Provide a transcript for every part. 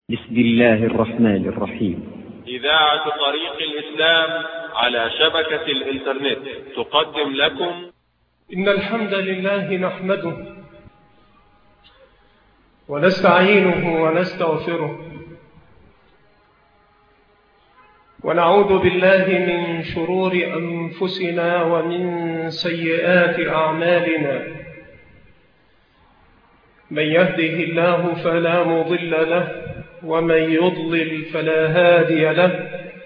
بسم الله الرحمن الرحيم. إذاعة طريق الإسلام على شبكة الإنترنت تقدم لكم إن الحمد لله نحمده ونستعينه ونستغفره ونعوذ بالله من شرور أنفسنا ومن سيئات أعمالنا. من يهده الله فلا مضل له ومن يضلل فلا هادي له،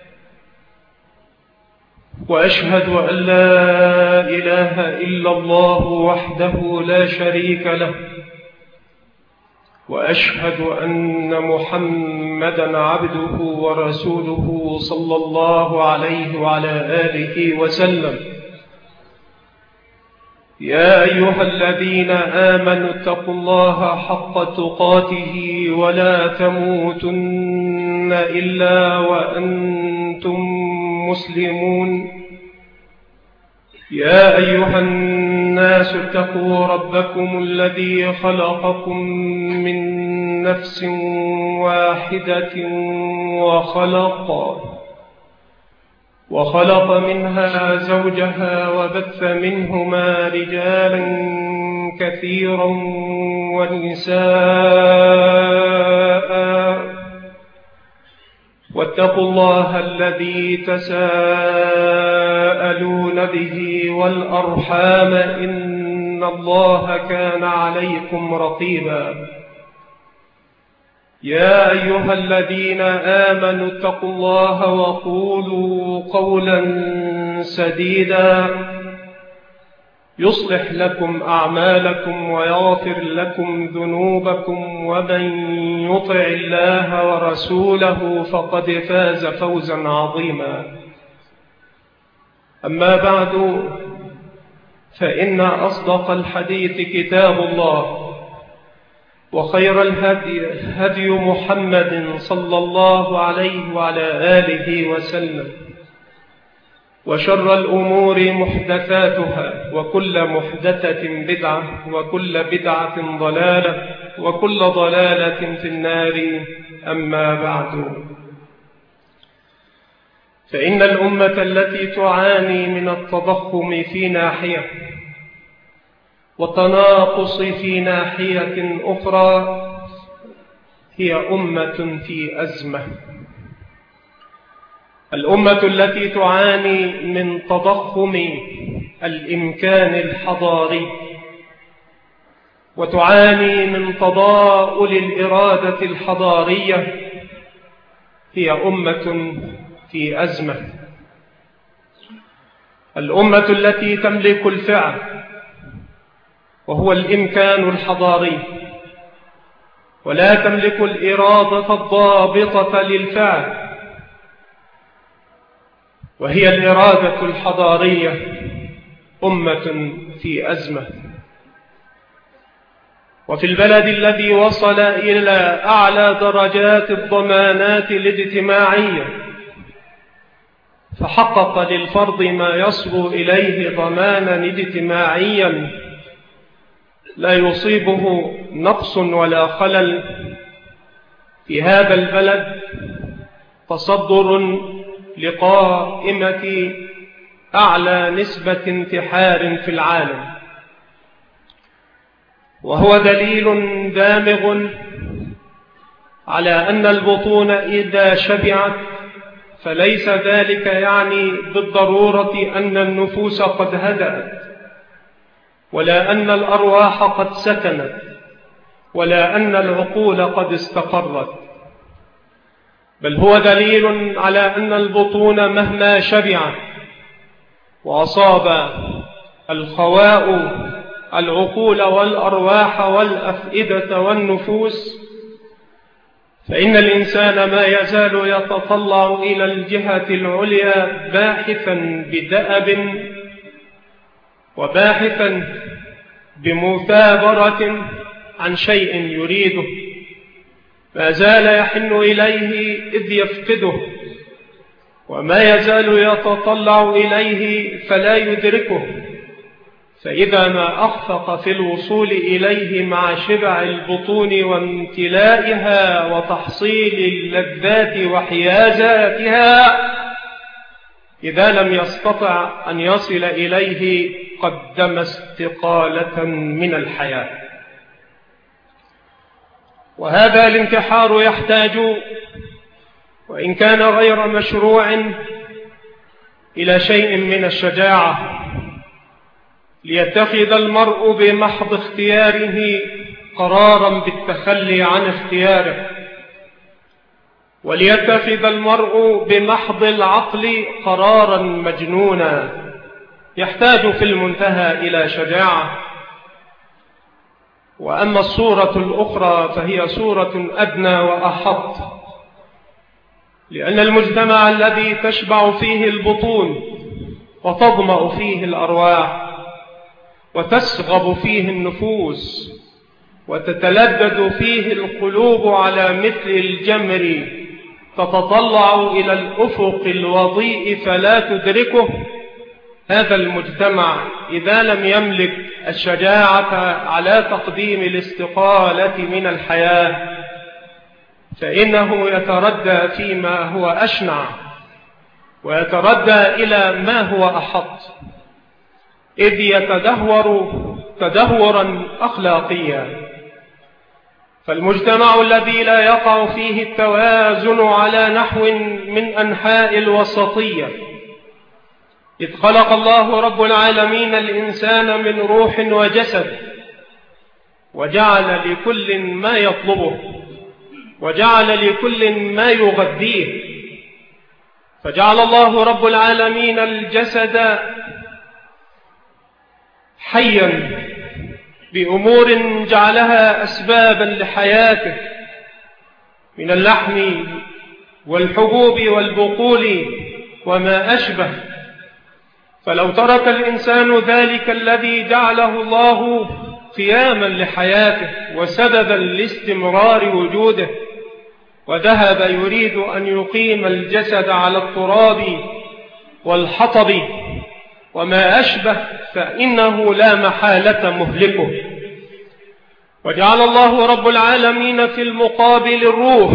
وأشهد أن لا إله إلا الله وحده لا شريك له، وأشهد أن محمدًا عبده ورسوله صلى الله عليه وعلى آله وسلم. يا أيها الذين آمنوا اتقوا الله حق تقاته ولا تموتن إلا وأنتم مسلمون. يا أيها الناس اتقوا ربكم الذي خلقكم من نفس واحدة وخلق منها زوجها وبث منهما رجالا كثيرا ونساء، واتقوا الله الذي تساءلون به والأرحام إن الله كان عليكم رقيبا. يا أيها الذين آمنوا اتقوا الله وقولوا قولا سديدا يصلح لكم أعمالكم ويغفر لكم ذنوبكم، ومن يطع الله ورسوله فقد فاز فوزا عظيما. أما بعد، فإن أصدق الحديث كتاب الله، وخير الهدي هدي محمد صلى الله عليه وعلى آله وسلم، وشر الأمور محدثاتها، وكل محدثة بدعة، وكل بدعة ضلالة، وكل ضلالة في النار. أما بعد، فإن الأمة التي تعاني من التضخم في ناحية والتناقص في ناحية أخرى هي أمة في أزمة. الأمة التي تعاني من تضخم الإمكان الحضاري وتعاني من تضاؤل الإرادة الحضارية هي أمة في أزمة. الأمة التي تملك الفعل وهو الإمكان الحضاري، ولا تملك الإرادة الضابطة للفعل وهي الإرادة الحضارية، أمة في أزمة. وفي البلد الذي وصل إلى أعلى درجات الضمانات الاجتماعية فحقق للفرد ما يصل إليه ضمانا اجتماعيا لا يصيبه نقص ولا خلل، في هذا البلد تصدر لقائمة أعلى نسبة انتحار في العالم، وهو دليل دامغ على أن البطون إذا شبعت فليس ذلك يعني بالضرورة أن النفوس قد هدأت، ولا أن الأرواح قد سكنت، ولا أن العقول قد استقرت، بل هو دليل على أن البطون مهما شبعت وأصاب الخواء العقول والأرواح والأفئدة والنفوس، فإن الإنسان ما يزال يتطلع إلى الجهة العليا باحثا بدأب وباحثا بمثابرة عن شيء يريده، ما زال يحن إليه إذ يفقده، وما يزال يتطلع إليه فلا يدركه، فإذا ما أخفق في الوصول إليه مع شبع البطون وامتلائها وتحصيل اللذات وحيازاتها، إذا لم يستطع أن يصل إليه قدم استقالة من الحياة. وهذا الانتحار يحتاج، وإن كان غير مشروع، إلى شيء من الشجاعة، ليتخذ المرء بمحض اختياره قرارا بالتخلي عن اختياره، وليتخذ المرء بمحض العقل قرارا مجنونا. يحتاج في المنتهى إلى شجاعة. وأما الصورة الأخرى فهي صورة أدنى وأحط، لأن المجتمع الذي تشبع فيه البطون وتظمأ فيه الأرواح وتسغب فيه النفوس وتتلذذ فيه القلوب على مثل الجمر، تتطلع إلى الأفق الوضيء فلا تدركه، هذا المجتمع إذا لم يملك الشجاعة على تقديم الاستقالة من الحياة فإنه يتردى فيما هو أشنع، ويتردى إلى ما هو أحط، إذ يتدهور تدهورا أخلاقيا. فالمجتمع الذي لا يقع فيه التوازن على نحو من أنحاء الوسطية، إذ خلق الله رب العالمين الإنسان من روح وجسد، وجعل لكل ما يطلبه، وجعل لكل ما يغذيه، فجعل الله رب العالمين الجسد حيا بأمور جعلها أسبابا لحياته من اللحم والحبوب والبقول وما أشبه. فلو ترك الإنسان ذلك الذي جعله الله قياما لحياته وسببا لاستمرار وجوده، وذهب يريد أن يقيم الجسد على التراب والحطب وما أشبه، فإنه لا محالة مهلكه. وجعل الله رب العالمين في المقابل الروح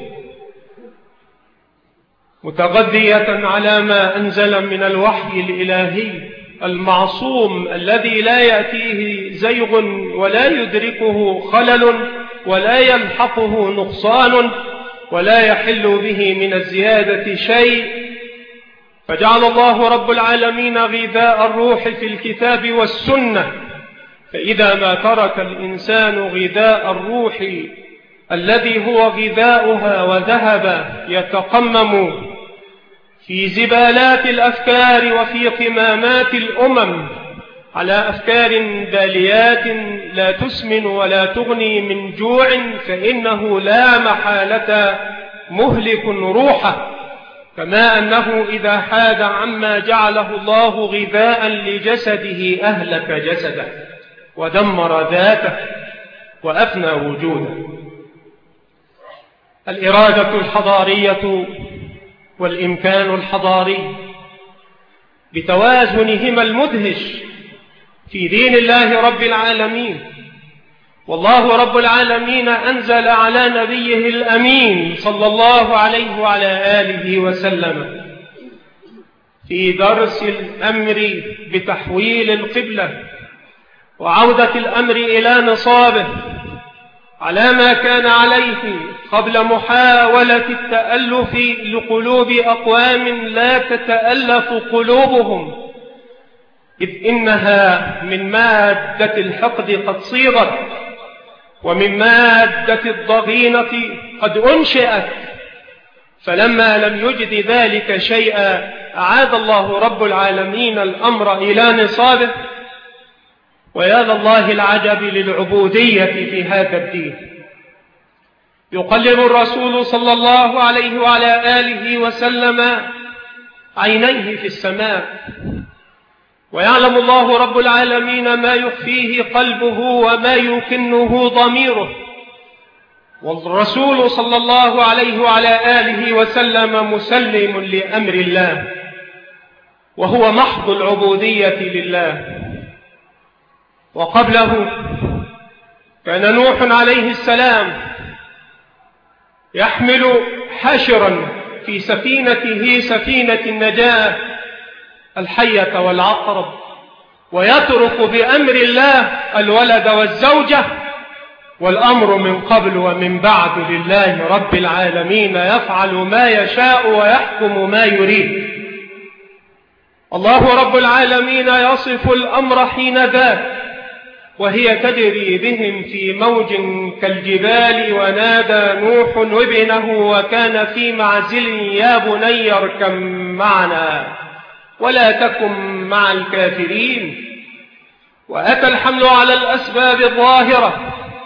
متغذية على ما أنزل من الوحي الإلهي المعصوم الذي لا يأتيه زيغ ولا يدركه خلل ولا يلحقه نقصان ولا يحل به من الزيادة شيء. فجعل الله رب العالمين غذاء الروح في الكتاب والسنة، فإذا ما ترك الإنسان غذاء الروح الذي هو غذاؤها وذهب يتقمم في زبالات الأفكار وفي قمامات الأمم على أفكار باليات لا تسمن ولا تغني من جوع، فإنه لا محالة مهلك روحه، كما أنه إذا حاد عما جعله الله غذاء لجسده أهلك جسده ودمر ذاته وأفنى وجوده. الإرادة الحضارية والإمكان الحضاري بتوازنهما المدهش في دين الله رب العالمين. والله رب العالمين أنزل على نبيه الأمين صلى الله عليه وعلى آله وسلم في درس الأمر بتحويل القبلة وعودة الأمر إلى نصابه على ما كان عليه قبل محاولة التألف لقلوب أقوام لا تتألف قلوبهم، إذ إنها من مادة الحقد قد صيغت ومن مادة الضغينة قد أنشئت. فلما لم يجد ذلك شيئا أعاد الله رب العالمين الأمر إلى نصابه. ويا لله العجب للعبودية في هذا الدين. يقلب الرسول صلى الله عليه وعلى آله وسلم عينيه في السماء، ويعلم الله رب العالمين ما يخفيه قلبه وما يكنه ضميره، والرسول صلى الله عليه وعلى آله وسلم مسلم لأمر الله، وهو محض العبودية لله. وقبله كان نوح عليه السلام يحمل حشرا في سفينته سفينة النجاة الحية والعقرب، ويترك بأمر الله الولد والزوجة، والأمر من قبل ومن بعد لله رب العالمين، يفعل ما يشاء ويحكم ما يريد. الله رب العالمين يصف الأمر حين ذاك وهي تجري بهم في موج كالجبال، ونادى نوح ابنه وكان في معزل يا بني اركب معنا ولا تكن مع الكافرين. وأتى الحمل على الأسباب الظاهرة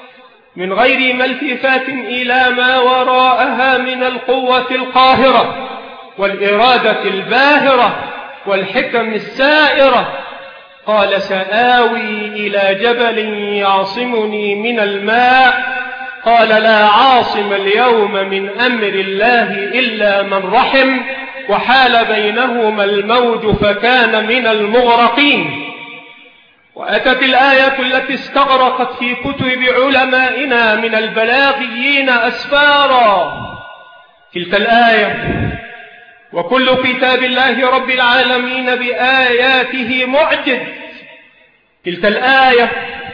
من غير ملتفات إلى ما وراءها من القوة القاهرة والإرادة الباهرة والحكم السائرة. قال سآوي إلى جبل يعصمني من الماء، قال لا عاصم اليوم من أمر الله إلا من رحم، وحال بينهما الموج فكان من المغرقين. وأتت الآية التي استغرقت في كتب علمائنا من البلاغيين أسفارا، تلك الآية: وكل كتاب الله رب العالمين بآياته معجز. تلك الآية: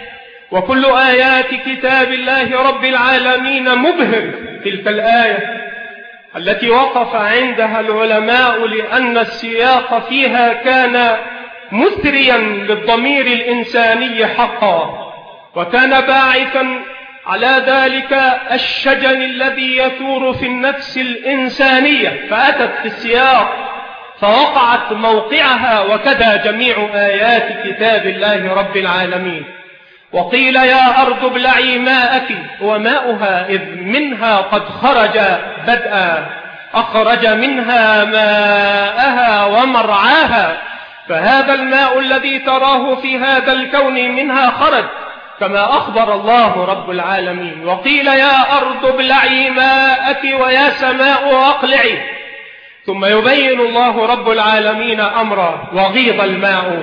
وكل آيات كتاب الله رب العالمين مبهر. تلك الآية التي وقف عندها العلماء لأن السياق فيها كان مثريا للضمير الإنساني حقا، وكان باعثا على ذلك الشجن الذي يثور في النفس الإنسانية، فأتت في السياق فوقعت موقعها، وكذا جميع آيات كتاب الله رب العالمين. وقيل يا أرض ابلعي ماءك وماؤها إذ منها قد خرج بدءا، أخرج منها ماءها ومرعاها، فهذا الماء الذي تراه في هذا الكون منها خرج كما أخبر الله رب العالمين. وقيل يا أرض ابلعي ماءك ويا سماء أقلعي. ثم يبين الله رب العالمين أمرا: وغيض الماء،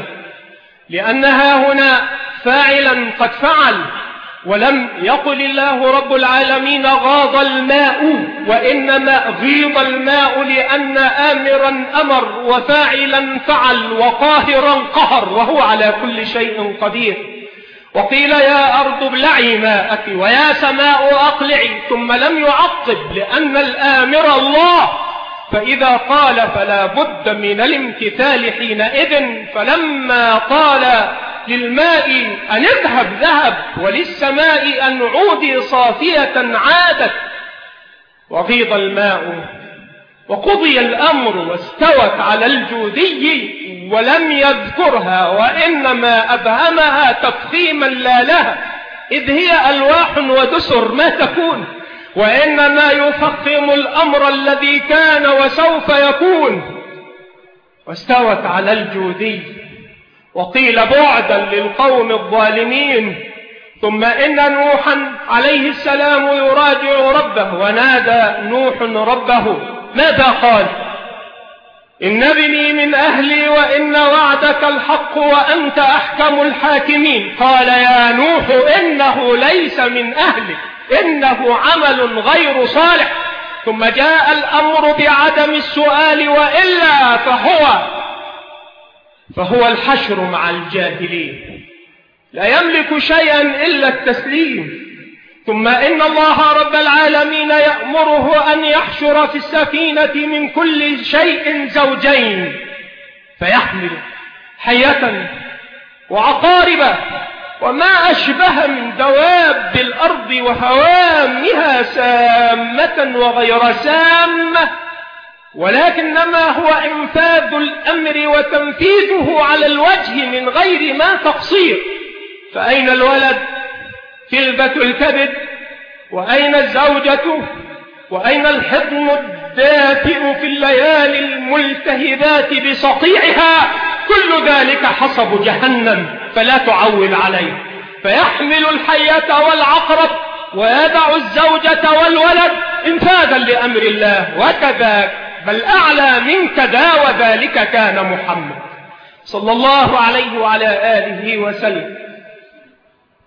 لأنها هنا فاعلا قد فعل، ولم يقل الله رب العالمين غاض الماء، وإنما غيض الماء لأن آمرا أمر وفاعلا فعل وقاهرا قهر، وهو على كل شيء قدير. وقيل يا أرض ابلعي ماءك ويا سماء أقلعي، ثم لم يعقب لأن الآمر الله، فإذا قال فلا بد من الامتثال حينئذ. فلما قال للماء أن اذهب ذهب، وللسماء أن عودي صافية عادت. وغيض الماء وقضي الأمر واستوت على الجودي، ولم يذكرها وإنما أبهمها تفخيما لا لها، إذ هي ألواح ودسر ما تكون، وإنما يفخم الأمر الذي كان وسوف يكون. واستوت على الجودي. وقيل بعدا للقوم الظالمين. ثم إن نوحا عليه السلام يراجع ربه، ونادى نوح ربه ماذا قال؟ إن ابني من أهلي وإن وعدك الحق وأنت أحكم الحاكمين. قال يا نوح إنه ليس من أهلك، إنه عمل غير صالح. ثم جاء الأمر بعدم السؤال، وإلا فهو الحشر مع الجاهلين، لا يملك شيئا إلا التسليم. ثم إن الله رب العالمين يأمره أن يحشر في السفينة من كل شيء زوجين، فيحمل حية وعقارب وما أشبه من دواب الأرض وهوامها، سامة وغير سامة، ولكنما هو إنفاذ الأمر وتنفيذه على الوجه من غير ما تقصير. فأين الولد؟ كلبة الكبد. وأين الزوجة؟ وأين الحضن الدافئ في الليالي الملتهبات بصقيعها؟ كل ذلك حصب جهنم، فلا تعول عليه. فيحمل الحية والعقرب ويدع الزوجة والولد انفاذا لأمر الله، وكذا بل أعلى من كذا، وذلك كان محمد صلى الله عليه وعلى آله وسلم.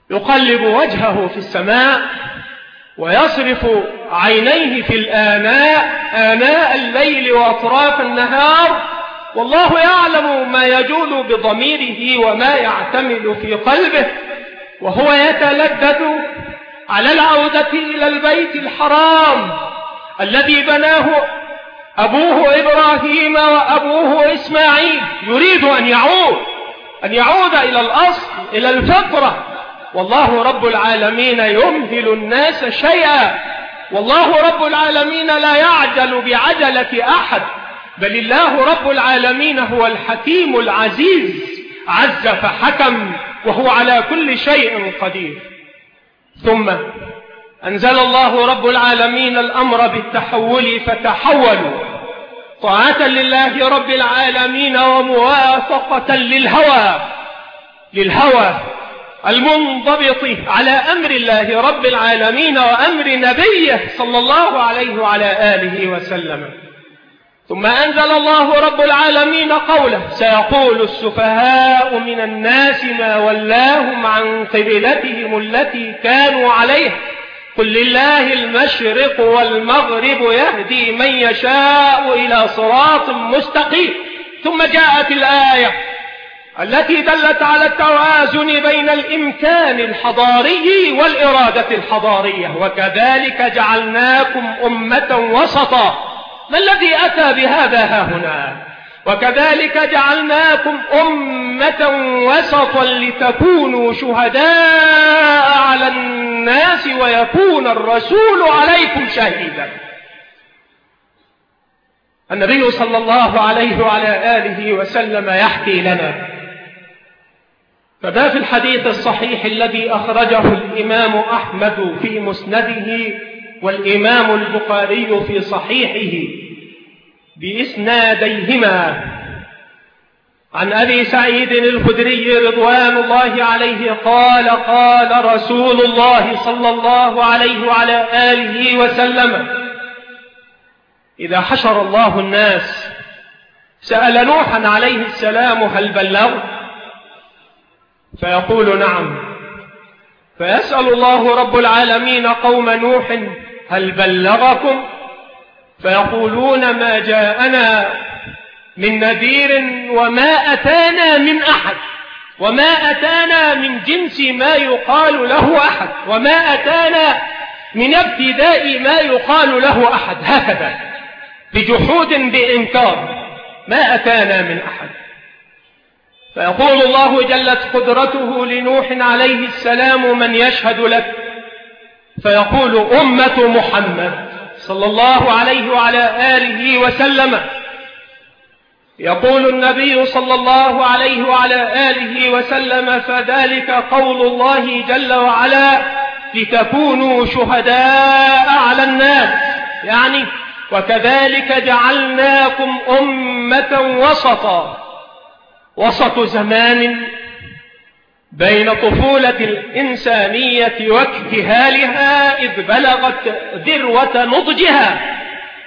يقلب وجهه في السماء ويصرف عينيه في آناء الليل وأطراف النهار، والله يعلم ما يجول بضميره وما يعتمد في قلبه، وهو يتلذذ على العودة إلى البيت الحرام الذي بناه أبوه إبراهيم وأبوه إسماعيل. يريد أن يعود إلى الأصل، إلى الفطرة. والله رب العالمين يمهل الناس شيئا، والله رب العالمين لا يعجل بعجلة أحد، بل الله رب العالمين هو الحكيم العزيز، عز فحكم، وهو على كل شيء قدير. ثم أنزل الله رب العالمين الأمر بالتحول فتحولوا طاعة لله رب العالمين وموافقة للهوى المنضبط على أمر الله رب العالمين وأمر نبيه صلى الله عليه وعلى آله وسلم. ثم أنزل الله رب العالمين قوله: سيقول السفهاء من الناس ما ولاهم عن قبلتهم التي كانوا عليها قل لله المشرق والمغرب يهدي من يشاء إلى صراط مستقيم. ثم جاءت الآية التي دلت على التوازن بين الإمكان الحضاري والإرادة الحضارية: وكذلك جعلناكم أمة وسطا. ما الذي أتى بهذا هاهنا؟ وكذلك جعلناكم أمة وسطا لتكونوا شهداء على الناس ويكون الرسول عليكم شهيدا. النبي صلى الله عليه وعلى آله وسلم يحكي لنا، فما في الحديث الصحيح الذي أخرجه الإمام أحمد في مسنده والإمام البخاري في صحيحه بإسناديهما عن أبي سعيد الخدري رضوان الله عليه قال: قال رسول الله صلى الله عليه وعلى آله وسلم: إذا حشر الله الناس سأل نوحا عليه السلام: هل بلغ؟ فيقول: نعم. فيسأل الله رب العالمين قوم نوح: هل بلغكم؟ فيقولون: ما جاءنا من نذير وما أتانا من أحد، وما أتانا من جنس ما يقال له أحد، وما أتانا من ابتداء ما يقال له أحد، هكذا بجحود بإنكار، ما أتانا من أحد. فيقول الله جلت قدرته لنوح عليه السلام: من يشهد لك؟ فيقول: أمة محمد صلى الله عليه وعلى آله وسلم. يقول النبي صلى الله عليه وعلى آله وسلم: فذلك قول الله جل وعلا: لتكونوا شهداء على الناس، يعني وكذلك جعلناكم أمة وسطا. وسط زمان بين طفولة الإنسانية واكتهالها إذ بلغت ذروة نضجها،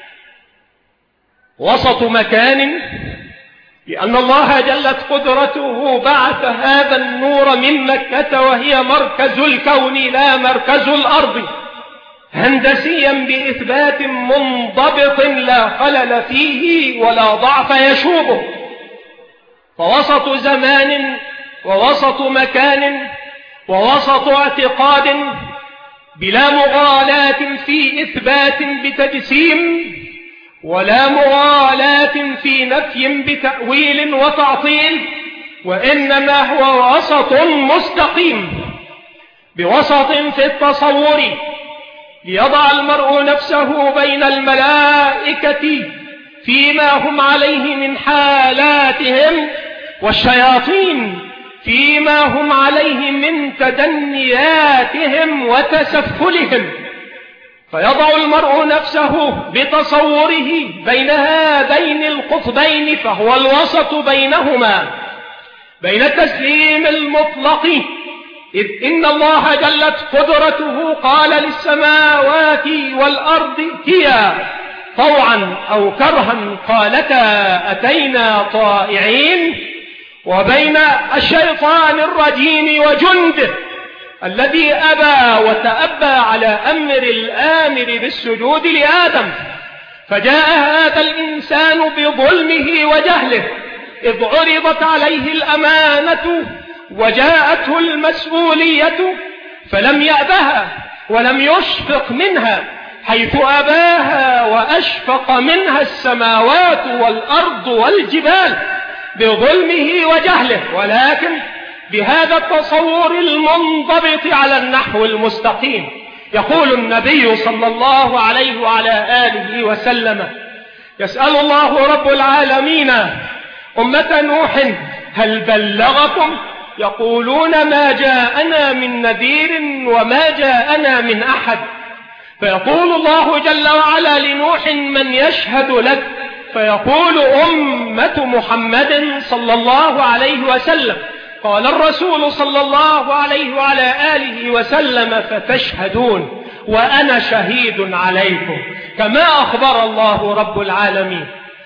وسط مكان لأن الله جلت قدرته بعث هذا النور من مكة وهي مركز الكون لا مركز الأرض، هندسيا بإثبات منضبط لا خلل فيه ولا ضعف يشوبه. فوسط زمان ووسط مكان ووسط اعتقاد بلا مغالاة في إثبات بتجسيم ولا مغالاة في نفي بتأويل وتعطيل، وإنما هو وسط مستقيم بوسط في التصور ليضع المرء نفسه بين الملائكة فيما هم عليه من حالاتهم، والشياطين فيما هم عليه من تدنياتهم وتسفلهم، فيضع المرء نفسه بتصوره بين هذين القطبين، فهو الوسط بينهما، بين التسليم المطلق، إذ إن الله جلت قدرته قال للسماوات والأرض ائتيا طوعا أو كرها قالتا أتينا طائعين، وبين الشيطان الرجيم وجنده الذي أبى وتأبى على أمر الآمر بالسجود لآدم، فجاء هذا الإنسان بظلمه وجهله إذ عرضت عليه الأمانة وجاءته المسؤولية فلم يأبها ولم يشفق منها، حيث أباها وأشفق منها السماوات والأرض والجبال بظلمه وجهله، ولكن بهذا التصور المنضبط على النحو المستقيم. يقول النبي صلى الله عليه وعلى آله وسلم: يسأل الله رب العالمين أمة نوح هل بلغكم؟ يقولون ما جاءنا من نذير وما جاءنا من أحد. فيقول الله جل وعلا لنوح: من يشهد لك؟ فيقول: أمة محمد صلى الله عليه وسلم. قال الرسول صلى الله عليه وعلى آله وسلم: فتشهدون وأنا شهيد عليكم، كما أخبر الله رب العالمين.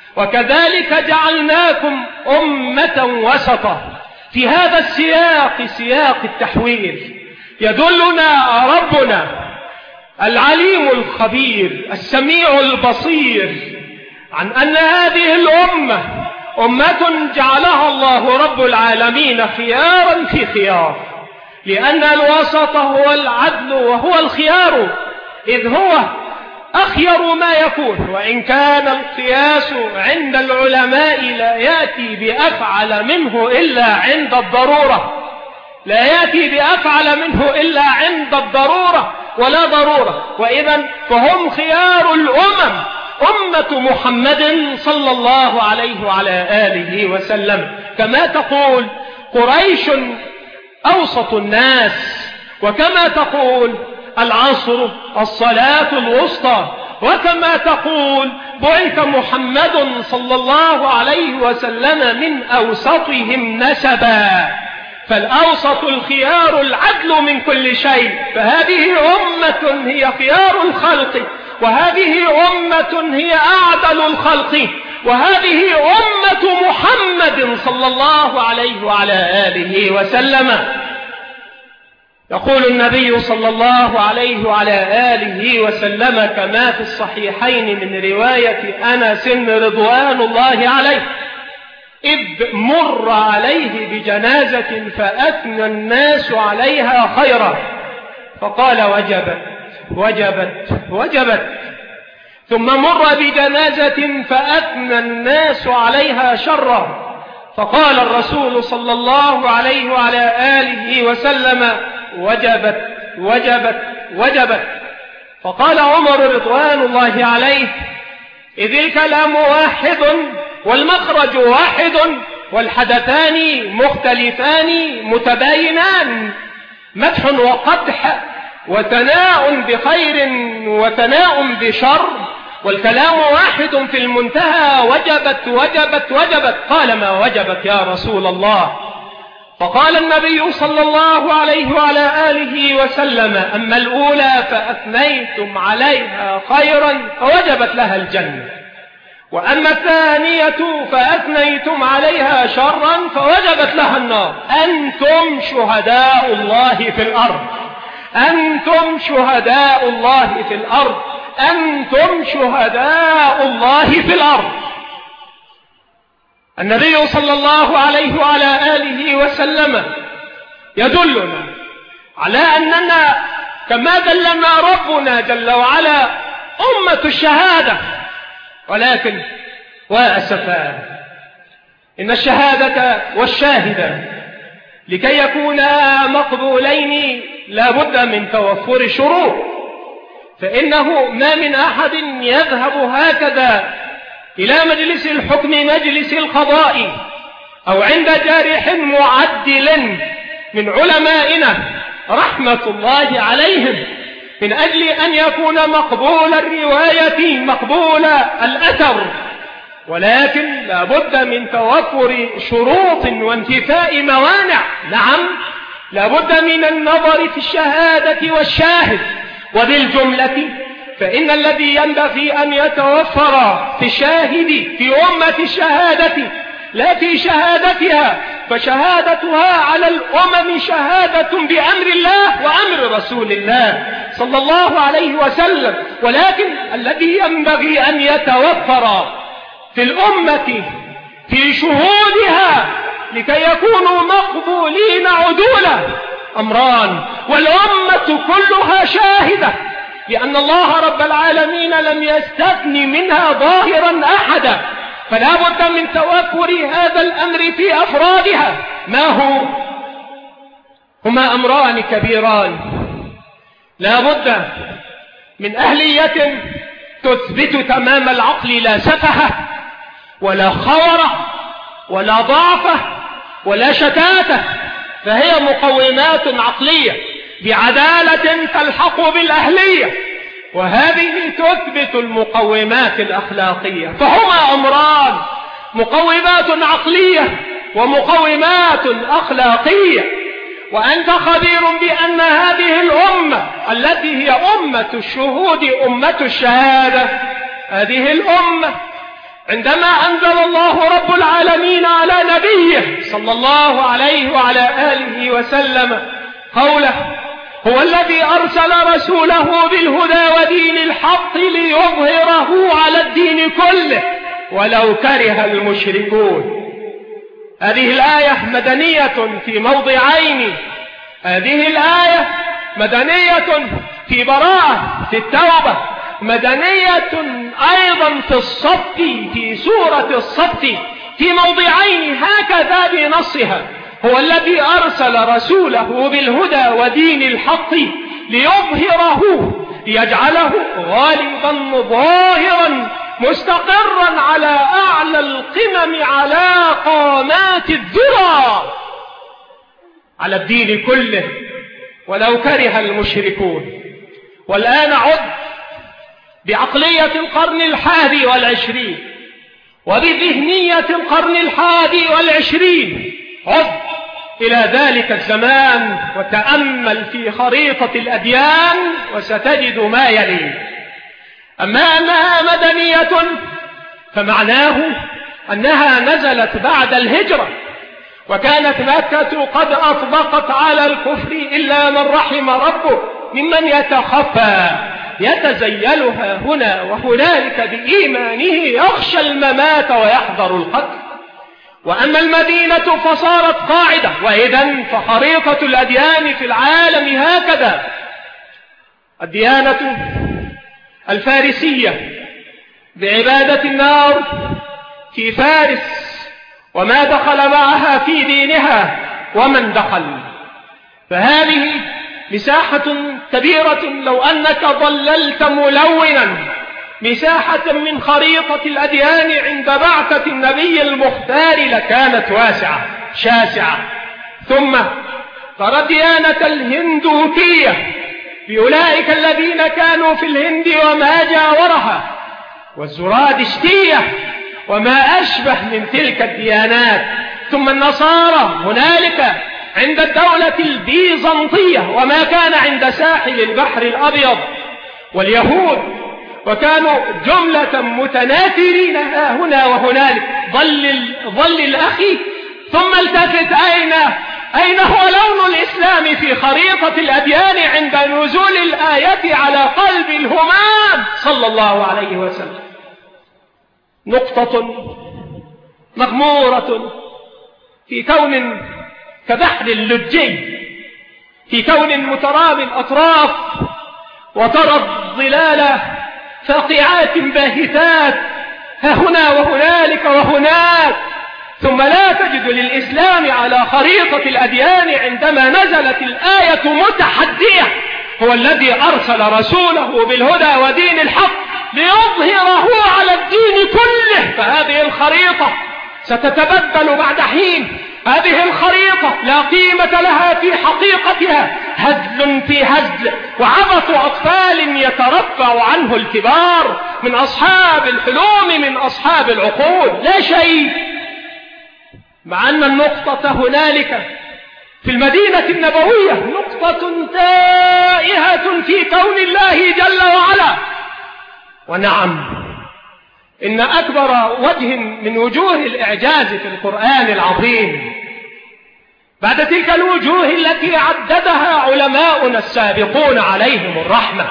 وكذلك جعلناكم أمة وسطا. في هذا السياق، سياق التحويل، يدلنا ربنا العليم الخبير السميع البصير عن أن هذه الأمة أمة جعلها الله رب العالمين خيارا في خيار، لأن الوسط هو العدل وهو الخيار، إذ هو أخير ما يكون. وإن كان القياس عند العلماء لا يأتي بأفعل منه إلا عند الضرورة، لا يأتي بأفعل منه إلا عند الضرورة ولا ضرورة. وإذن فهم خيار الأمم أمة محمد صلى الله عليه وعلى آله وسلم. كما تقول قريش أوسط الناس، وكما تقول العصر الصلاة الوسطى، وكما تقول بعث محمد صلى الله عليه وسلم من أوسطهم نسبا، فالأوسط الخيار العدل من كل شيء. فهذه أمة هي خيار الخلق، وهذه أمة هي أعدل الخلق، وهذه أمة محمد صلى الله عليه وعلى آله وسلم. يقول النبي صلى الله عليه وعلى آله وسلم كما في الصحيحين من رواية أنس رضوان الله عليه: إذ مر عليه بجنازة فأثنى الناس عليها خيرا، فقال: وجبت وجبت وجبت. ثم مر بجنازة فأثنى الناس عليها شرا، فقال الرسول صلى الله عليه وعلى آله وسلم: وجبت وجبت وجبت. فقال عمر رضوان الله عليه: إذ الكلام واحد والمخرج واحد والحدثان مختلفان متباينان، مدح وقدح وثناء بخير وثناء بشر، والكلام واحد في المنتهى: وجبت وجبت وجبت. قال: ما وجبت يا رسول الله؟ فقال النبي صلى الله عليه وعلى آله وسلم: أما الأولى فأثنيتم عليها خيرا فوجبت لها الجنة، وأما الثانية فأثنيتم عليها شرا فوجبت لها النار. أنتم شهداء الله في الأرض، أنتم شهداء الله في الأرض، أنتم شهداء الله في الأرض. النبي صلى الله عليه وعلى آله وسلم يدلنا على أننا كما دلنا ربنا جل وعلا أمة الشهادة، ولكن وأسفا إن الشهادة والشاهدة لكي يكونا مقبولين لا بد من توفر شروط، فإنه ما من أحد يذهب هكذا إلى مجلس الحكم مجلس القضاء أو عند جارح معدل من علمائنا رحمة الله عليهم من أجل أن يكون مقبول الرواية مقبول الأثر، ولكن لا بد من توفر شروط وانتفاء موانع. نعم، لا بد من النظر في الشهادة والشاهد، وبالجملة فإن الذي ينبغي أن يتوفر في الشاهد في أمة الشهادة لا في شهادتها فشهادتها على الأمم شهادة بأمر الله وأمر رسول الله صلى الله عليه وسلم. ولكن الذي ينبغي أن يتوفر في الأمة في شهودها لكي يكونوا مقبولين عدولا أمران، والأمة كلها شاهدة، لأن الله رب العالمين لم يستثني منها ظاهرا أحدا، فلا بد من توفر هذا الأمر في أفرادها. ما هو؟ هما أمران كبيران، لا بد من أهلية تثبت تمام العقل، لا سفهة ولا خورة ولا ضعفة ولا شتاتة، فهي مقومات عقلية بعدالة تلحق بالأهلية، وهذه تثبت المقومات الأخلاقية. فهما أمران، مقومات عقلية ومقومات أخلاقية. وأنت خبير بأن هذه الأمة التي هي أمة الشهود، أمة الشهادة، هذه الأمة عندما أنزل الله رب العالمين على نبيه صلى الله عليه وعلى آله وسلم قوله: هو الذي أرسل رسوله بالهدى ودين الحق ليظهره على الدين كله ولو كره المشركون. هذه الآية مدنية في موضعين، هذه الآية مدنية في براءة في التوبة، مدنية أيضا في الصف، في سورة الصف في موضعين هكذا بنصها: هو الذي أرسل رسوله بالهدى ودين الحق ليظهره، ليجعله غالبا ظاهرا مستقرا على أعلى القمم، على قامات الذرى، على الدين كله ولو كره المشركون. والآن عد بعقلية القرن 21 وبذهنية القرن 21، عد إلى ذلك الزمان وتأمل في خريطة الأديان وستجد ما يلي. أما أنها مدنية فمعناه أنها نزلت بعد الهجرة، وكانت مكة قد أطبقت على الكفر إلا من رحم ربه ممن يتخفى يتزيلها هنا وهنالك بإيمانه، يخشى الممات ويحذر القتل. وأما المدينة فصارت قاعدة. وإذن فخريطة الأديان في العالم هكذا: الديانة الفارسية بعبادة النار في فارس وما دخل معها في دينها ومن دخل، فهذه مساحة كبيرة. لو أنك ظللت ملونا مساحة من خريطة الأديان عند بعثة النبي المختار لكانت واسعة شاسعة. ثم ترى الديانة الهندوكية بأولئك الذين كانوا في الهند وما جاورها، والزرادشتية وما أشبه من تلك الديانات. ثم النصارى هنالك عند الدولة البيزنطية وما كان عند ساحل البحر الأبيض، واليهود وكانوا جملة متناثرين هنا وهنالك. ظل الأخي ثم التفت أين هو لون الإسلام في خريطة الأديان عند نزول الآية على قلب الهمام صلى الله عليه وسلم؟ نقطة مغمورة في كون كبحر اللجي، في كون مترامي الأطراف، وترى الظلال فاقعات باهتات هنا وهنالك وهناك. ثم لا تجد للإسلام على خريطة الأديان عندما نزلت الآية متحدية: هو الذي أرسل رسوله بالهدى ودين الحق ليظهره على الدين كله. فهذه الخريطة ستتبدل بعد حين. هذه الخريطة لا قيمة لها في حقيقتها، هزل في هزل وعبث أطفال يترفع عنه الكبار من أصحاب الحلوم، من أصحاب العقول، لا شيء. مع أن النقطة هنالك في المدينة النبوية نقطة تائهة في كون الله جل وعلا. ونعم، إن أكبر وجه من وجوه الإعجاز في القرآن العظيم بعد تلك الوجوه التي عددها علماؤنا السابقون عليهم الرحمة،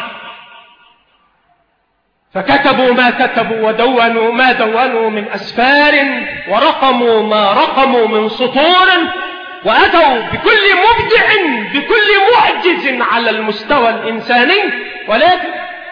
فكتبوا ما كتبوا ودونوا ما دونوا من أسفار ورقموا ما رقموا من سطور، وأتوا بكل مبدع بكل معجز على المستوى الإنساني، ولكن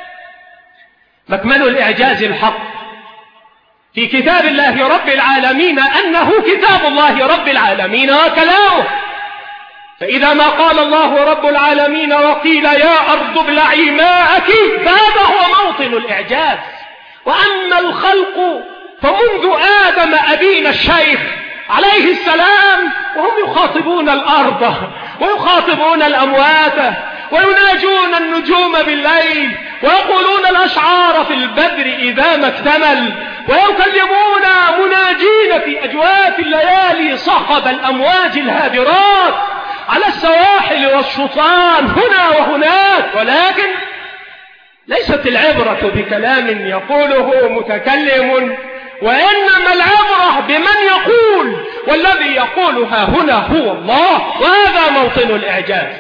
مكمن الإعجاز الحق في كتاب الله رب العالمين أنه كتاب الله رب العالمين وكلامه. فإذا ما قال الله رب العالمين وقيل يا أرض ابلعي ماءك فهذا هو موطن الإعجاز. وأما الخلق فمنذ آدم أبينا الشيخ عليه السلام وهم يخاطبون الأرض ويخاطبون الأموات ويناجون النجوم بالليل ويقولون الأشعار في البدر إذا ما اكتمل، ويكلمون مناجين في أجواف الليالي صخب الأمواج الهادرات على السواحل والشطان هنا وهناك. ولكن ليست العبرة بكلام يقوله متكلم، وإنما العبرة بمن يقول، والذي يقولها هنا هو الله، وهذا موطن الإعجاز.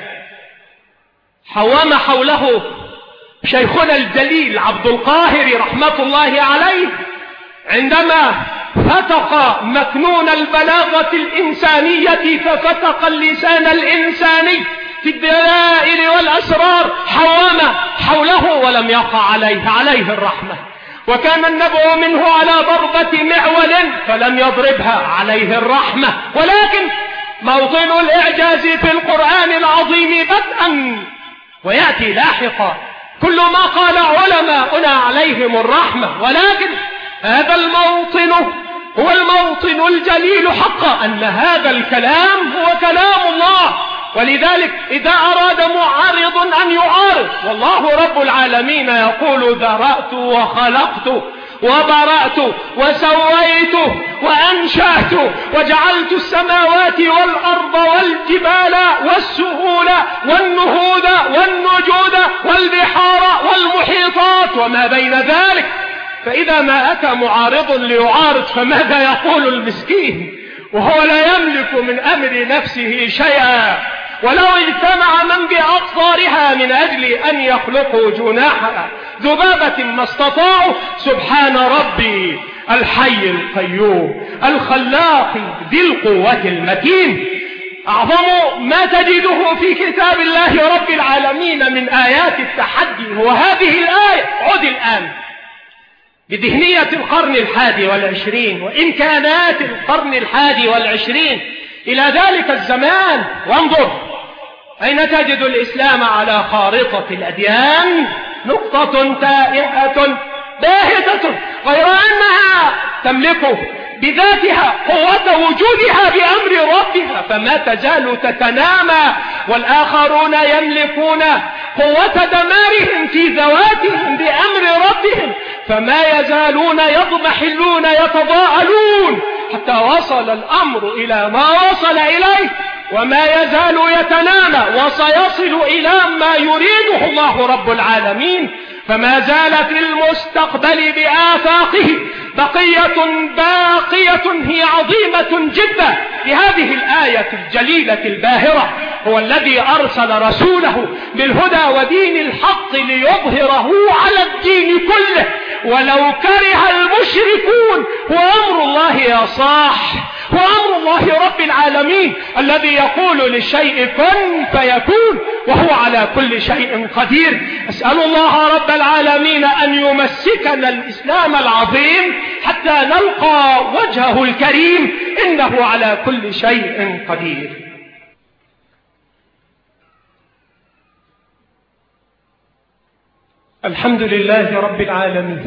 حوم حوله شيخنا الجليل عبد القاهر رحمة الله عليه عندما فتق مكنون البلاغة الإنسانية ففتق اللسان الإنساني في الدلائل والأسرار، حوم حوله ولم يقع عليه الرحمة. وكان النبع منه على ضربة معول فلم يضربها عليه الرحمة. ولكن موطن الإعجاز في القرآن العظيم بدءا ويأتي لاحقا كل ما قال علماؤنا عليهم الرحمة. ولكن هذا الموطن هو الموطن الجليل حقا، أن هذا الكلام هو كلام الله. ولذلك إذا أراد معارض أن يعارض، والله رب العالمين يقول ذرأت وخلقت وبرأت وسويت وأنشأت وجعلت السماوات والأرض والجبال والسهول والنهود والنجود والبحار والمحيطات وما بين ذلك. فإذا ما أتى معارض ليعارض فماذا يقول المسكين وهو لا يملك من أمر نفسه شيئا؟ ولو اجتمع من بأقطارها من أجل أن يخلقوا جناح ذبابة ما استطاعوا. سبحان ربي الحي القيوم الخلاق ذي القوة المتين. أعظم ما تجده في كتاب الله رب العالمين من آيات التحدي هو هذه الآية. عد الآن بذهنية القرن 21 وإمكانات القرن 21 إلى ذلك الزمان، وانظر أين تجد الإسلام على خارطة الأديان. نقطة تائهة باهتة، غير أنها تملك بذاتها قوة وجودها بأمر ربها، فما تزال تتنامى، والآخرون يملكون قوة دمارهم في ذواتهم بأمر ربهم، فما يزالون يضمحلون يتضاءلون حتى وصل الأمر إلى ما وصل إليه، وما يزال يتنامى وسيصل إلى ما يريده الله رب العالمين. فما زال في المستقبل بآفاقه بقية باقية هي عظيمة جدا. لهذه الآية الجليلة الباهرة هو الذي أرسل رسوله بالهدى ودين الحق ليظهره على الدين كله ولو كره المشركون. وأمر الله يا صاح، وأمر الله رب العالمين الذي يقول للشيء كن فيكون، وهو على كل شيء قدير. أسأل الله رب العالمين أن يمسكنا الإسلام العظيم حتى نلقى وجهه الكريم، إنه على كل شيء قدير. الحمد لله رب العالمين،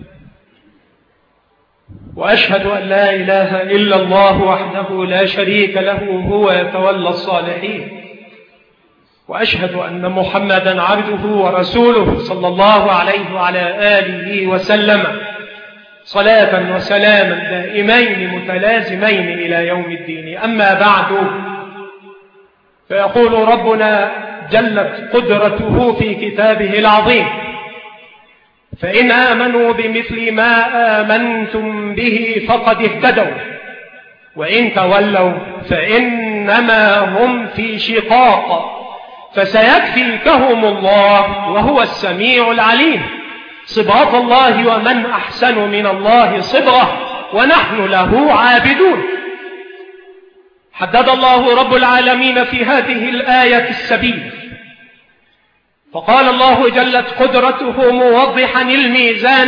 وأشهد أن لا إله إلا الله وحده لا شريك له هو يتولى الصالحين، وأشهد أن محمدا عبده ورسوله صلى الله عليه وعلى آله وسلم صلاة وسلاما دائمين متلازمين إلى يوم الدين. أما بعد، فيقول ربنا جلت قدرته في كتابه العظيم: فإن آمنوا بمثل ما آمنتم به فقد اهتدوا، وإن تولوا فإن فإنما هم في شقاق فسيكفيكهم الله وهو السميع العليم. صبغة الله ومن أحسن من الله صبغة ونحن له عابدون. حدد الله رب العالمين في هذه الآية السبيل، فقال الله جلت قدرته موضحا الميزان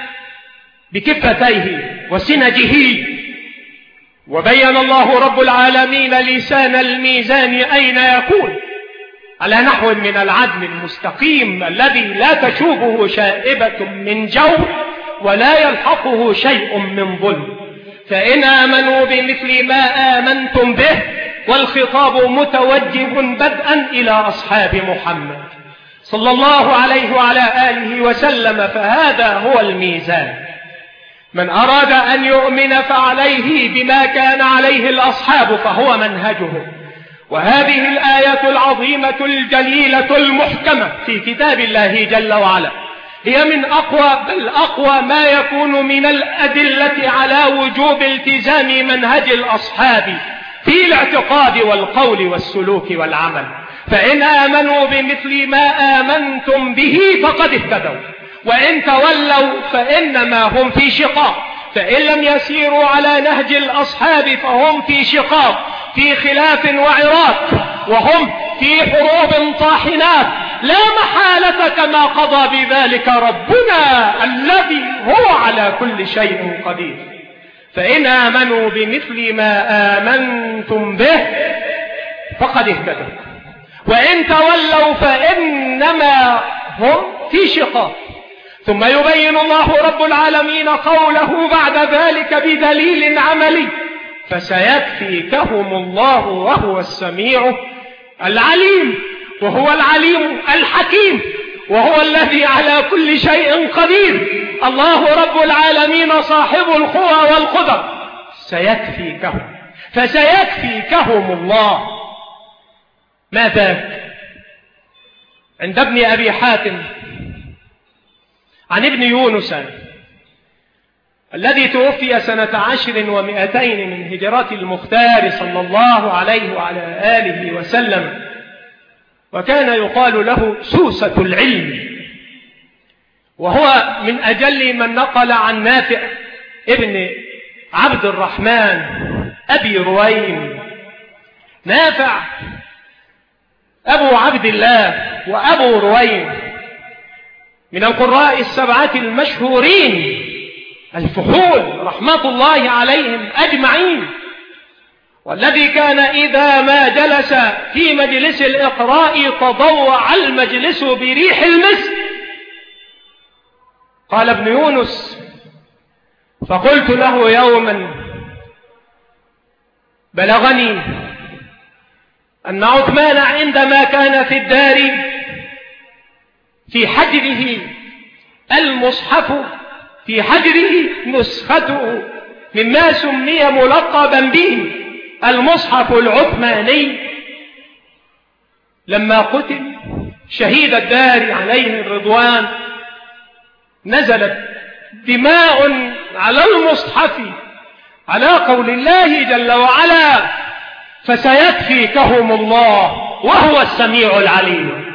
بكفتيه وسنجه، وبين الله رب العالمين لسان الميزان أين يكون، على نحو من العدل المستقيم الذي لا تشوبه شائبة من جور ولا يلحقه شيء من ظلم. فإن آمنوا بمثل ما آمنتم به، والخطاب متوجه بدءا إلى أصحاب محمد صلى الله عليه وعلى آله وسلم، فهذا هو الميزان. من أراد أن يؤمن فعليه بما كان عليه الأصحاب فهو منهجه. وهذه الآية العظيمة الجليلة المحكمة في كتاب الله جل وعلا هي من أقوى بل أقوى ما يكون من الأدلة على وجوب التزام منهج الأصحاب في الاعتقاد والقول والسلوك والعمل. فإن آمنوا بمثل ما آمنتم به فقد اهتدوا، وإن تولوا فإنما هم في شقاق. فإن لم يسيروا على نهج الأصحاب فهم في شقاق، في خلاف وعراك، وهم في حروب طاحنات لا محالة، كما قضى بذلك ربنا الذي هو على كل شيء قدير. فإن آمنوا بمثل ما آمنتم به فقد اهتدوا، وإن تولوا فإنما هم في شقاق. ثم يبين الله رب العالمين قوله بعد ذلك بدليل عملي: فسيكفيكهم الله وهو السميع العليم. وهو العليم الحكيم، وهو الذي على كل شيء قدير. الله رب العالمين صاحب القوى والقدر. سيكفيكهم، فسيكفيكهم الله. ما ذاك؟ عند ابن أبي حاتم عن ابن يونس الذي توفي سنة 10 من هجرة المختار صلى الله عليه وعلى آله وسلم، وكان يقال له سوسة العلم، وهو من أجل من نقل عن نافع ابن عبد الرحمن أبي رويم. نافع أبو عبد الله وأبو رويم من القراء السبعة المشهورين الفحول رحمة الله عليهم أجمعين، والذي كان إذا ما جلس في مجلس الإقراء تضوع المجلس بريح المسك. قال ابن يونس: فقلت له يوما: بلغني أن عثمان عندما كان في الدار في حجره المصحف، في حجره نسخته مما سمي ملقبا به المصحف العثماني، لما قتل شهيد الدار عليه الرضوان نزلت دماء على المصحف على قول الله جل وعلا: فسيكفيكهم الله وهو السميع العليم.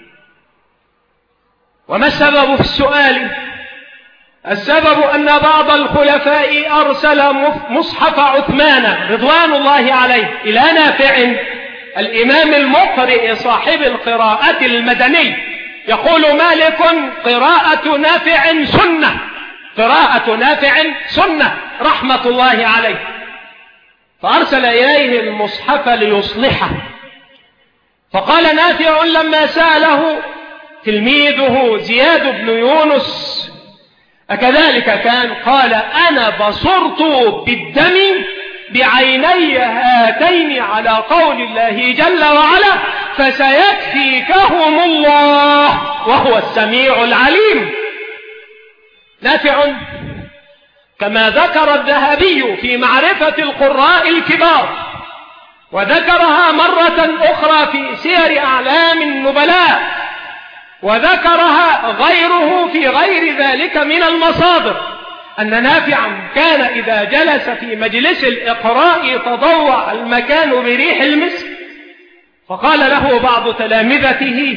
وما السبب في السؤال؟ السبب أن بعض الخلفاء أرسل مصحف عثمان رضوان الله عليه إلى نافع الإمام المقرئ صاحب القراءة المدني. يقول مالك: قراءة نافع سنة، قراءة نافع سنة رحمة الله عليه. فأرسل إليه المصحف ليصلحه. فقال نافع لما سأله تلميذه زياد بن يونس: أكذلك كان؟ قال: أنا بصرت بالدم بعيني هاتين على قول الله جل وعلا: فسيكفيكهم الله وهو السميع العليم. نافع كما ذكر الذهبي في معرفة القراء الكبار، وذكرها مرة أخرى في سير أعلام النبلاء، وذكرها غيره في غير ذلك من المصادر، أن نافعا كان إذا جلس في مجلس الإقراء تضوع المكان بريح المسك، فقال له بعض تلامذته: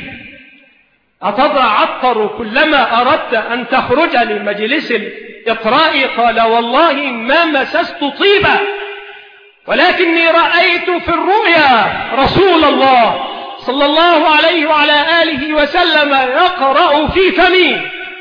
أتتعطر كلما أردت أن تخرج لمجلس الإقراء؟ قال: والله ما مسست طيبا، ولكني رأيت في الرؤيا رسول الله صلى الله عليه وعلى آله وسلم يقرأ في فمي.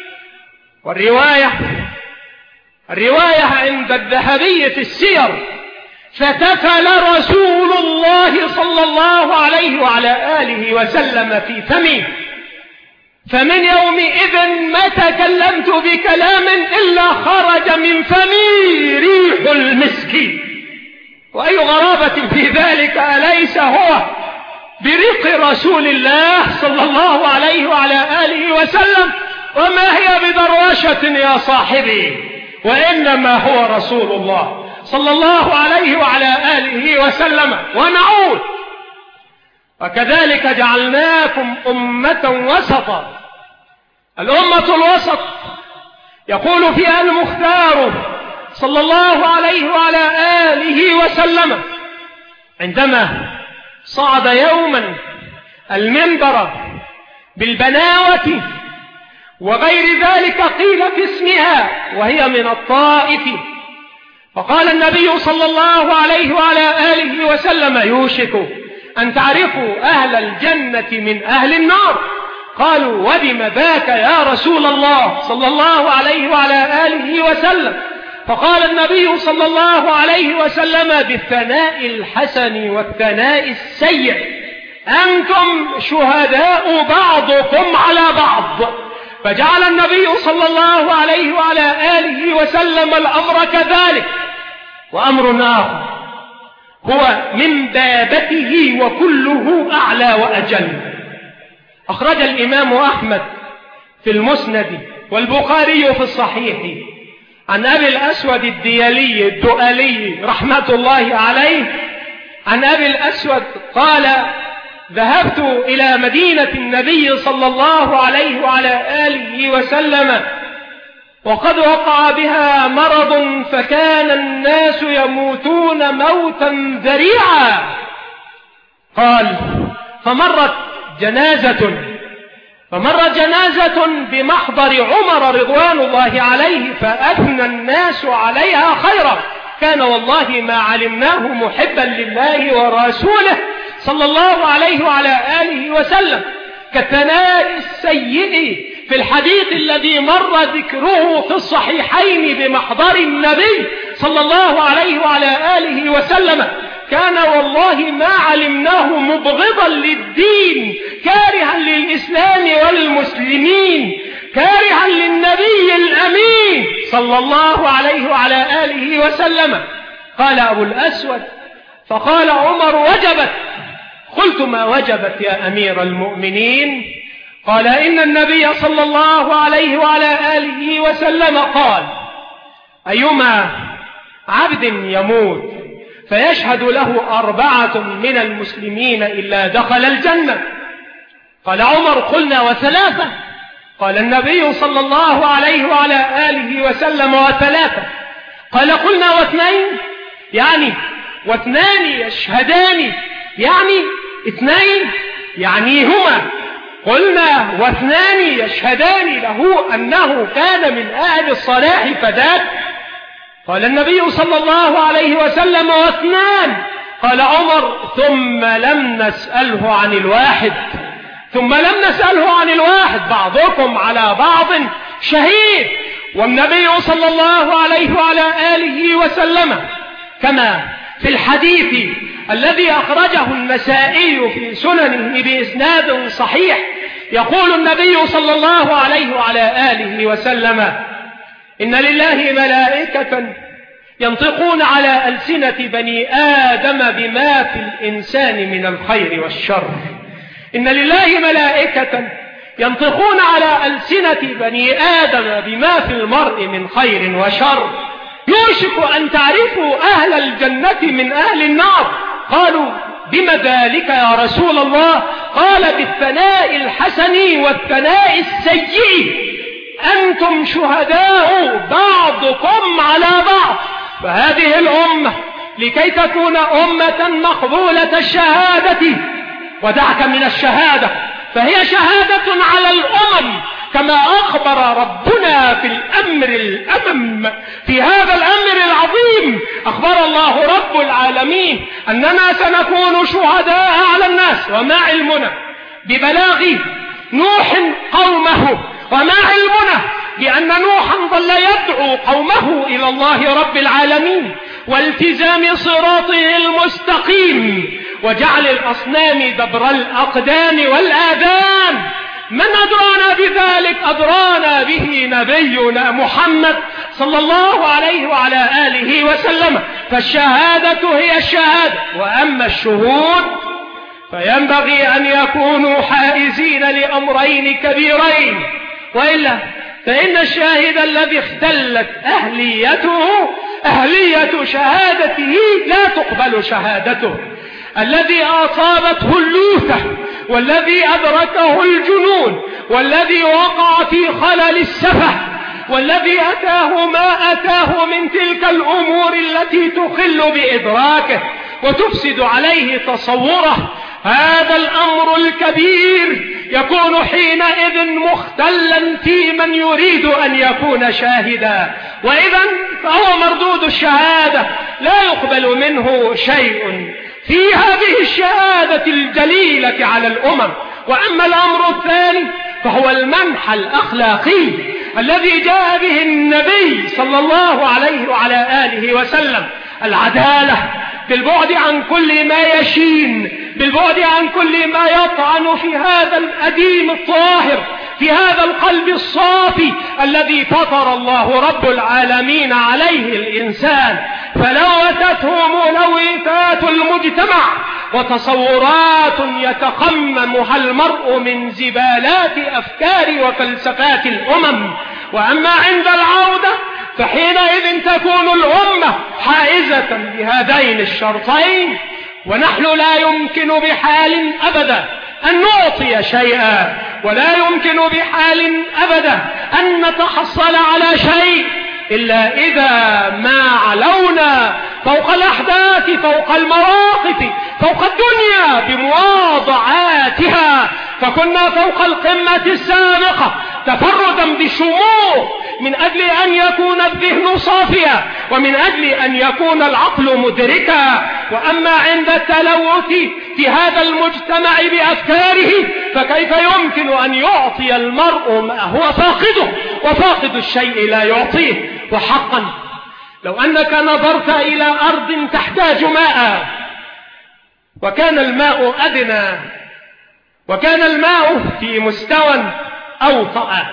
الرواية عند الذهبي في السير: فتفل رسول الله صلى الله عليه وعلى آله وسلم في فمي، فمن يومئذ ما تكلمت بكلام إلا خرج من فمي ريح المسك. وأي غرابة في ذلك، أليس هو بريق رسول الله صلى الله عليه وعلى آله وسلم؟ وما هي بدروشة يا صاحبي، وإنما هو رسول الله صلى الله عليه وعلى آله وسلم. ونعود: وكذلك جعلناكم أمة وسطا. الأمة الوسط يقول فيها المختار صلى الله عليه وعلى آله وسلم عندما صعد يوما المنبر بالبناوة وغير ذلك قيل في اسمها، وهي من الطائف، فقال النبي صلى الله عليه وعلى آله وسلم: يوشك أن تعرفوا أهل الجنة من أهل النار. قالوا: وبم ذاك يا رسول الله صلى الله عليه وعلى آله وسلم؟ فقال النبي صلى الله عليه وسلم: بالثناء الحسن والثناء السيء، أنتم شهداء بعضكم على بعض. فجعل النبي صلى الله عليه وعلى آله وسلم الأمر كذلك. وأمر آخر هو من بابته وكله أعلى وأجل. أخرج الإمام أحمد في المسند والبخاري في الصحيح عن أبي الأسود الدؤلي رحمة الله عليه، عن أبي الأسود قال: ذهبت إلى مدينة النبي صلى الله عليه وعلى آله وسلم وقد وقع بها مرض، فكان الناس يموتون موتا ذريعا. قال: فمرت جنازة بمحضر عمر رضوان الله عليه، فأثنى الناس عليها خيرا، كان والله ما علمناه محبا لله ورسوله صلى الله عليه وعلى آله وسلم، كالثناء السيء في الحديث الذي مر ذكره في الصحيحين بمحضر النبي صلى الله عليه وعلى آله وسلم. كان والله ما علمناه مبغضا للدين، كارها للإسلام والمسلمين، كارها للنبي الأمين صلى الله عليه وعلى آله وسلم. قال أبو الأسود: فقال عمر: وجبت. قلت: ما وجبت يا أمير المؤمنين؟ قال: إن النبي صلى الله عليه وعلى آله وسلم قال: أيما عبد يموت فيشهد له 4 من المسلمين إلا دخل الجنة. قال عمر: قلنا: و3؟ قال النبي صلى الله عليه وعلى آله وسلم: و3. قال: قلنا: و2؟ يعني و2 يشهدان، يعني 2 يعني هما. قلنا: و2 يشهدان له أنه كان من أهل الصلاح فذاك. قال النبي صلى الله عليه وسلم: و2. قال عمر: ثم لم نسأله عن الواحد، بعضكم على بعض شهيد. والنبي صلى الله عليه وعلى آله وسلم كما في الحديث الذي أخرجه النسائي في سننه بإسناد صحيح، يقول النبي صلى الله عليه وعلى آله وسلم: إن لله ملائكة ينطقون على ألسنة بني آدم بما في الإنسان من الخير والشر. إن لله ملائكة ينطقون على ألسنة بني آدم بما في المرء من خير وشر. يوشك أن تعرفوا أهل الجنة من أهل النار. قالوا: بما ذلك يا رسول الله؟ قال: بالثناء الحسن والثناء السيء، أنتم شهداء بعضكم على بعض. فهذه الأمة لكي تكون أمة مقبولة الشهادة، ودعك من الشهادة، فهي شهادة على الأمم، كما أخبر ربنا في الأمر الأمم، في هذا الأمر العظيم أخبر الله رب العالمين أننا سنكون شهداء على الناس. وما علمنا ببلاغ نوح قومه، وما علمنا بأن نوحا ظل يدعو قومه إلى الله رب العالمين والتزام صراطه المستقيم وجعل الأصنام دبر الأقدام والآذان. من أدرانا بذلك؟ أدرانا به نبينا محمد صلى الله عليه وعلى آله وسلم. فالشهادة هي الشهادة، وأما الشهود فينبغي أن يكونوا حائزين لأمرين كبيرين، وإلا فإن الشاهد الذي اختلت أهلية شهادته لا تقبل شهادته، الذي أصابته اللوثة والذي أدركه الجنون والذي وقع في خلل السفه والذي أتاه ما أتاه من تلك الأمور التي تخل بإدراكه وتفسد عليه تصوره، هذا الأمر الكبير يكون حينئذ مختلا في من يريد أن يكون شاهدا، وإذا فهو مردود الشهادة لا يقبل منه شيء في هذه الشهادة الجليلة على الأمم. وأما الأمر الثاني فهو المنح الأخلاقي الذي جاء به النبي صلى الله عليه وعلى آله وسلم، العدالة بالبعد عن كل ما يشين، بالبعد عن كل ما يطعن في هذا الأديم الطاهر، في هذا القلب الصافي الذي فطر الله رب العالمين عليه الإنسان، فلوثته ملوثات المجتمع وتصورات يتقممها المرء من زبالات أفكار وفلسفات الأمم. وأما عند العودة فحينئذ تكون الأمة حائزة بهذين الشرطين، ونحن لا يمكن بحال أبدا أن نعطي شيئا، ولا يمكن بحال أبدا أن نتحصل على شيء إلا إذا ما علونا فوق الأحداث، فوق المواقف، فوق الدنيا بمواضعاتها، فكنا فوق القمة السابقة تفردا بشموخ من أجل أن يكون الذهن صافيا ومن أجل أن يكون العقل مدركا. وأما عند التلوث في هذا المجتمع بأفكاره فكيف يمكن أن يعطي المرء ما هو فاقده، وفاقد الشيء لا يعطيه. وحقا لو أنك نظرت إلى أرض تحتاج ماء وكان الماء أدنى وكان الماء في مستوى أوطأ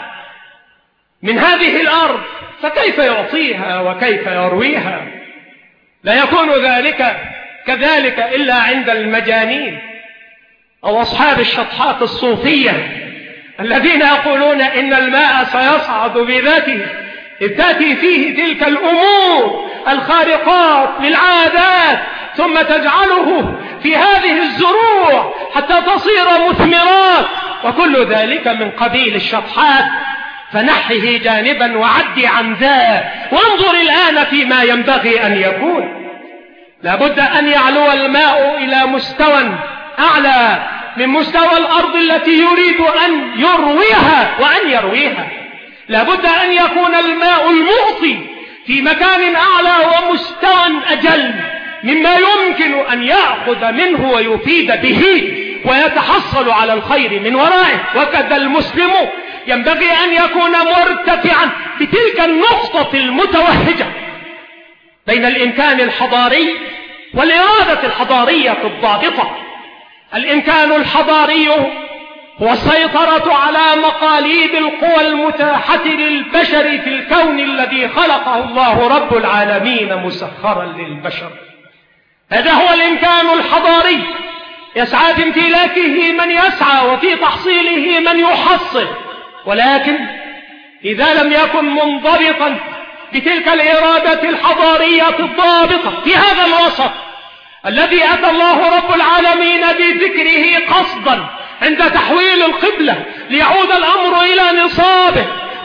من هذه الأرض، فكيف يعطيها وكيف يرويها؟ لا يكون ذلك كذلك إلا عند المجانين أو أصحاب الشطحات الصوفية الذين يقولون إن الماء سيصعد بذاته، إذ تأتي فيه تلك الأمور الخارقات للعادات ثم تجعله في هذه الزروع حتى تصير مثمرات، وكل ذلك من قبيل الشطحات. فنحه جانبا وعدي عن ذا، وانظر الآن فيما ينبغي أن يكون. لابد أن يعلو الماء إلى مستوى أعلى من مستوى الأرض التي يريد أن يرويها وأن يرويها. لابد أن يكون الماء المعطي في مكان أعلى ومستوى أجل مما يمكن أن يأخذ منه ويفيد به ويتحصل على الخير من ورائه. وكذا المسلم ينبغي أن يكون مرتفعا بتلك النقطة المتوهجة بين الإمكان الحضاري والإرادة الحضارية الضابطة. الإمكان الحضاري هو السيطرة على مقاليد القوى المتاحة للبشر في الكون الذي خلقه الله رب العالمين مسخرا للبشر. هذا هو الإمكان الحضاري، يسعى في امتلاكه من يسعى وفي تحصيله من يحصل، ولكن إذا لم يكن منضبطا بتلك الإرادة الحضارية الضابطة في هذا الوسط الذي أتى الله رب العالمين بذكره قصدا عند تحويل القبلة ليعود الأمر إلى نصابه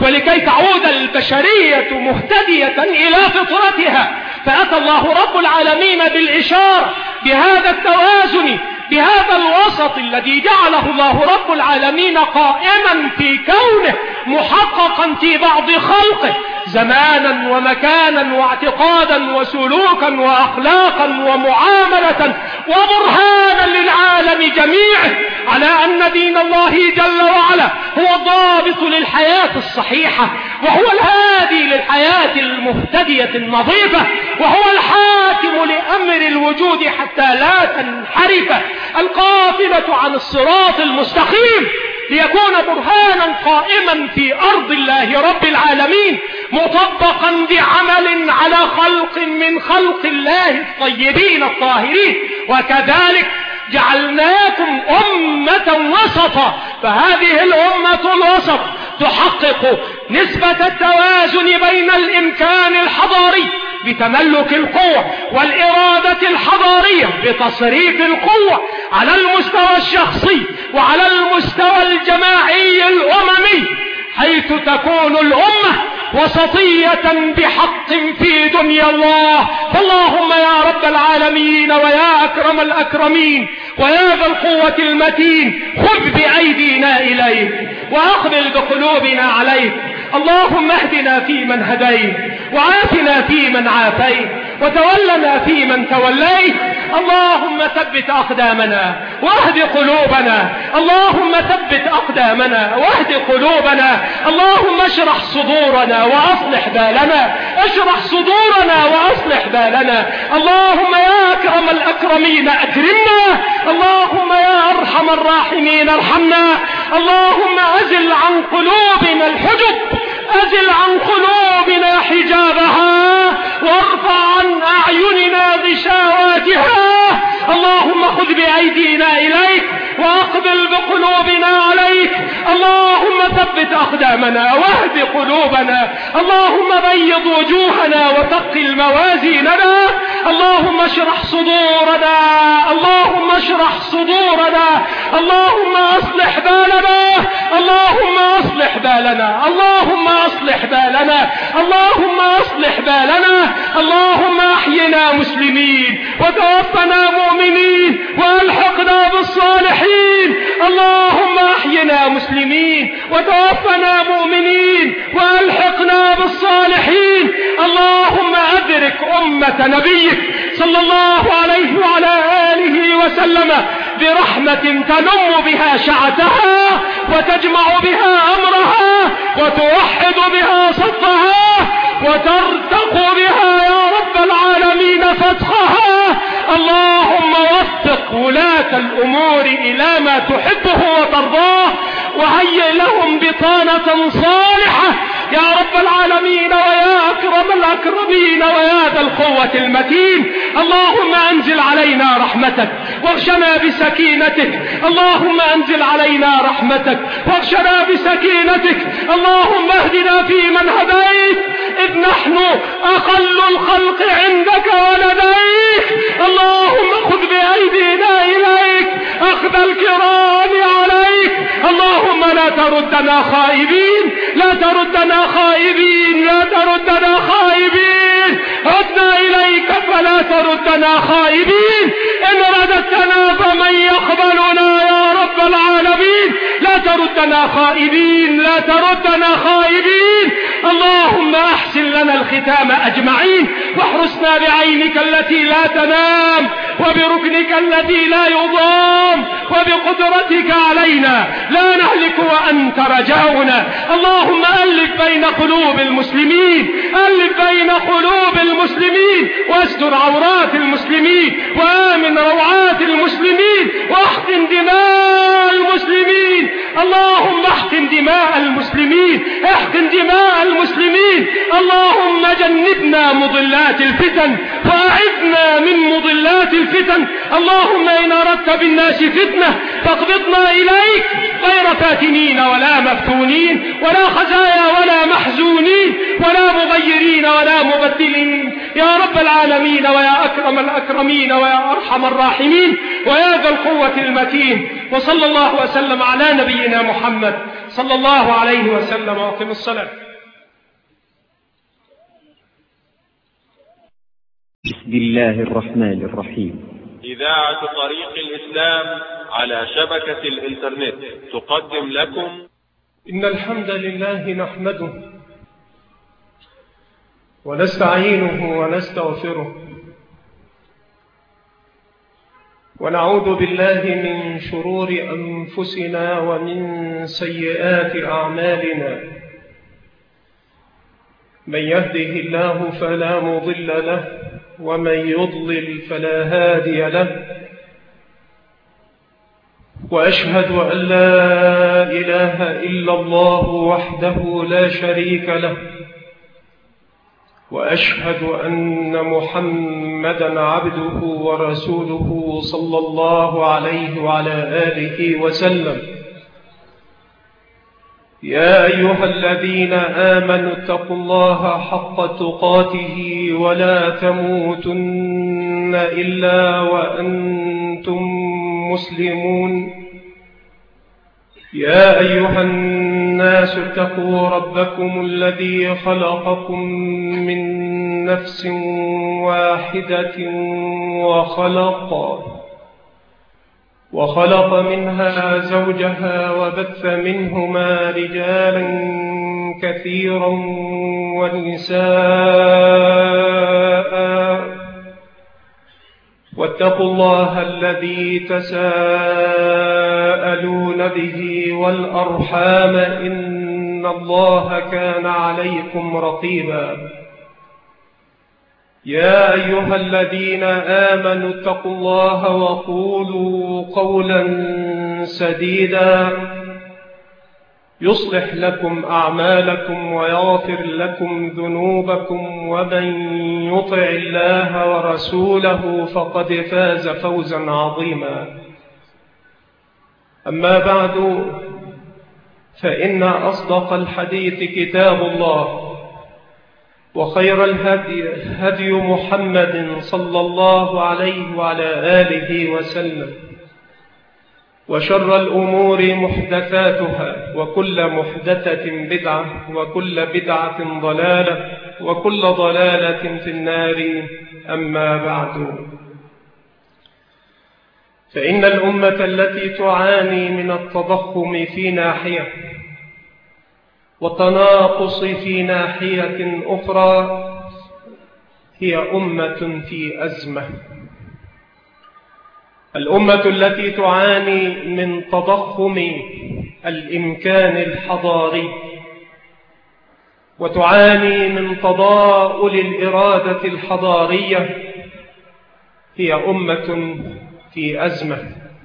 ولكي تعود البشرية مهتدية إلى فطرتها. فأتى الله رب العالمين بالإشارة بهذا التوازن، بهذا الوسط الذي جعله الله رب العالمين قائما في كونه، محققا في بعض خلقه زمانا ومكانا واعتقادا وسلوكا وأخلاقا ومعاملة، وبرهانا للعالم جميعه على أن دين الله جل وعلا هو الضابط للحياة الصحيحة، وهو الهادي للحياة المهتدية النظيفة، وهو الحاكم لأمر الوجود حتى لا تنحرف القافلة عن الصراط المستقيم، ليكون برهانا قائما في أرض الله رب العالمين، مطبقا بعمل على خلق من خلق الله الطيبين الطاهرين. وكذلك جعلناكم أمة وسطا، فهذه الأمة الوسط تحقق نسبة التوازن بين الإمكان الحضاري بتملك القوة والإرادة الحضارية بتصريف القوة على المستوى الشخصي وعلى المستوى الجماعي الأممي، حيث تكون الأمة وسطية بحق في دنيا الله. فاللهم يا رب العالمين ويا أكرم الأكرمين ويا ذا القوة المتين، خذ بأيدينا إليك وأقبل بقلوبنا عليك. اللهم اهدنا فيمن هديت، وعافنا فيمن عافيت، وتولنا فيمن توليت. اللهم ثبت أقدامنا واهد قلوبنا، اللهم ثبت أقدامنا واهد قلوبنا. اللهم اشرح صدورنا وأصلح بالنا، اشرح صدورنا وأصلح بالنا. اللهم يا أكرم الأكرمين أكرمنا، اللهم يا أرحم الراحمين ارحمنا. اللهم أزل عن قلوبنا الحجب، أزل عن قلوبنا حجابها، وارفع عن أعيننا غشاواتها. اللهم خذ بأيدينا إليك وأقبل بقلوبنا عليك. اللهم ثبت أقدامنا واهد قلوبنا. اللهم بيض وجوهنا وثقل موازيننا. اللهم اشرح صدورنا، اللهم اشرح صدورنا. اللهم أصلح بالنا، اللهم أصلح بالنا، اللهم أصلح بالنا، اللهم أصلح بالنا. اللهم أحينا مسلمين وتوفنا مؤمنين وألحقنا بالصالحين. اللهم أحينا مسلمين وتوفنا مؤمنين وألحقنا بالصالحين. اللهم أدرك أمة نبيك صلى الله عليه وعلى آله وسلم برحمة تنم بها شعتها وتجمع بها أمرها وتوحد بها صفها وترتق بها يا رب العالمين فتحها. اللهم وفق ولاة الأمور إلى ما تحبه وترضاه، وهيئ لهم بطانة صالحة يا رب العالمين ويا أكرم الأكرمين ويا ذا القوة المتين. اللهم أنزل علينا رحمتك واغشنا بسكينتك. اللهم أنزل علينا رحمتك واغشنا بسكينتك. اللهم اهدنا فيمن هديت، إذ نحن أقل الخلق عندك ولديك. اللهم خذ بأيدينا إليك أخذ الكرام عليك. اللهم لا تردنا خائبين، لا تردنا خائبين، لا تردنا خائبين. عدنا إليك فلا تردنا خائبين. إن رددتنا فمن يقبلنا يا رب العالمين. لا تردنا خائبين، لا تردنا خائبين. اللهم أحسن لنا الختام أجمعين، واحرسنا بعينك التي لا تنام، وبركنك الذي لا يضام، وبقدرتك علينا لا نهلك وأنت رجاؤنا. اللهم ألف بين قلوب المسلمين، ألف بين قلوب المسلمين، واستر عورات المسلمين، وآمن روعات المسلمين، واحقن دماء المسلمين. اللهم احقن دماء المسلمين، احقن دماء المسلمين. اللهم جنبنا مضلات الفتن وأعذنا من مضلات الفتن. اللهم إن أردت بالناس فتنة فاقبضنا إليك غير فاتنين ولا مفتونين ولا خزايا ولا محزونين ولا مغيرين ولا مبدلين يا رب العالمين ويا أكرم الأكرمين ويا أرحم الراحمين ويا ذا القوة المتين. وصلى الله وسلم على نبينا محمد صلى الله عليه وسلم. وأقم الصلاة. بسم الله الرحمن الرحيم. إذاعة طريق الإسلام على شبكة الإنترنت تقدم لكم إن الحمد لله نحمده ونستعينه ونستغفره ونعوذ بالله من شرور أنفسنا ومن سيئات أعمالنا. من يهده الله فلا مضل له ومن يضلل فلا هادي له. وأشهد أن لا إله إلا الله وحده لا شريك له، وأشهد أن محمدًا عبده ورسوله صلى الله عليه وعلى آله وسلم. يا أيها الذين آمنوا اتقوا الله حق تقاته ولا تموتن إلا وأنتم مسلمون. يا أيها الناس اتقوا ربكم الذي خلقكم من نفس واحدة وخلق منها زوجها وبث منهما رجالا كثيرا ونساء. واتقوا الله الذي تساءلون به والأرحام إن الله كان عليكم رقيبا. يا أيها الذين آمنوا اتقوا الله وقولوا قولا سديدا يصلح لكم أعمالكم ويغفر لكم ذنوبكم، ومن يطع الله ورسوله فقد فاز فوزا عظيما. أما بعد، فإن أصدق الحديث كتاب الله، وخير الهدي هدي محمد صلى الله عليه وعلى آله وسلم، وشر الأمور محدثاتها، وكل محدثة بدعة، وكل بدعة ضلالة، وكل ضلالة في النار. أما بعد، فإن الأمة التي تعاني من التضخم في ناحية والتناقص في ناحية أخرى هي أمة في أزمة. الأمة التي تعاني من تضخم الإمكان الحضاري وتعاني من تضاؤل الإرادة الحضارية هي أمة في أزمة.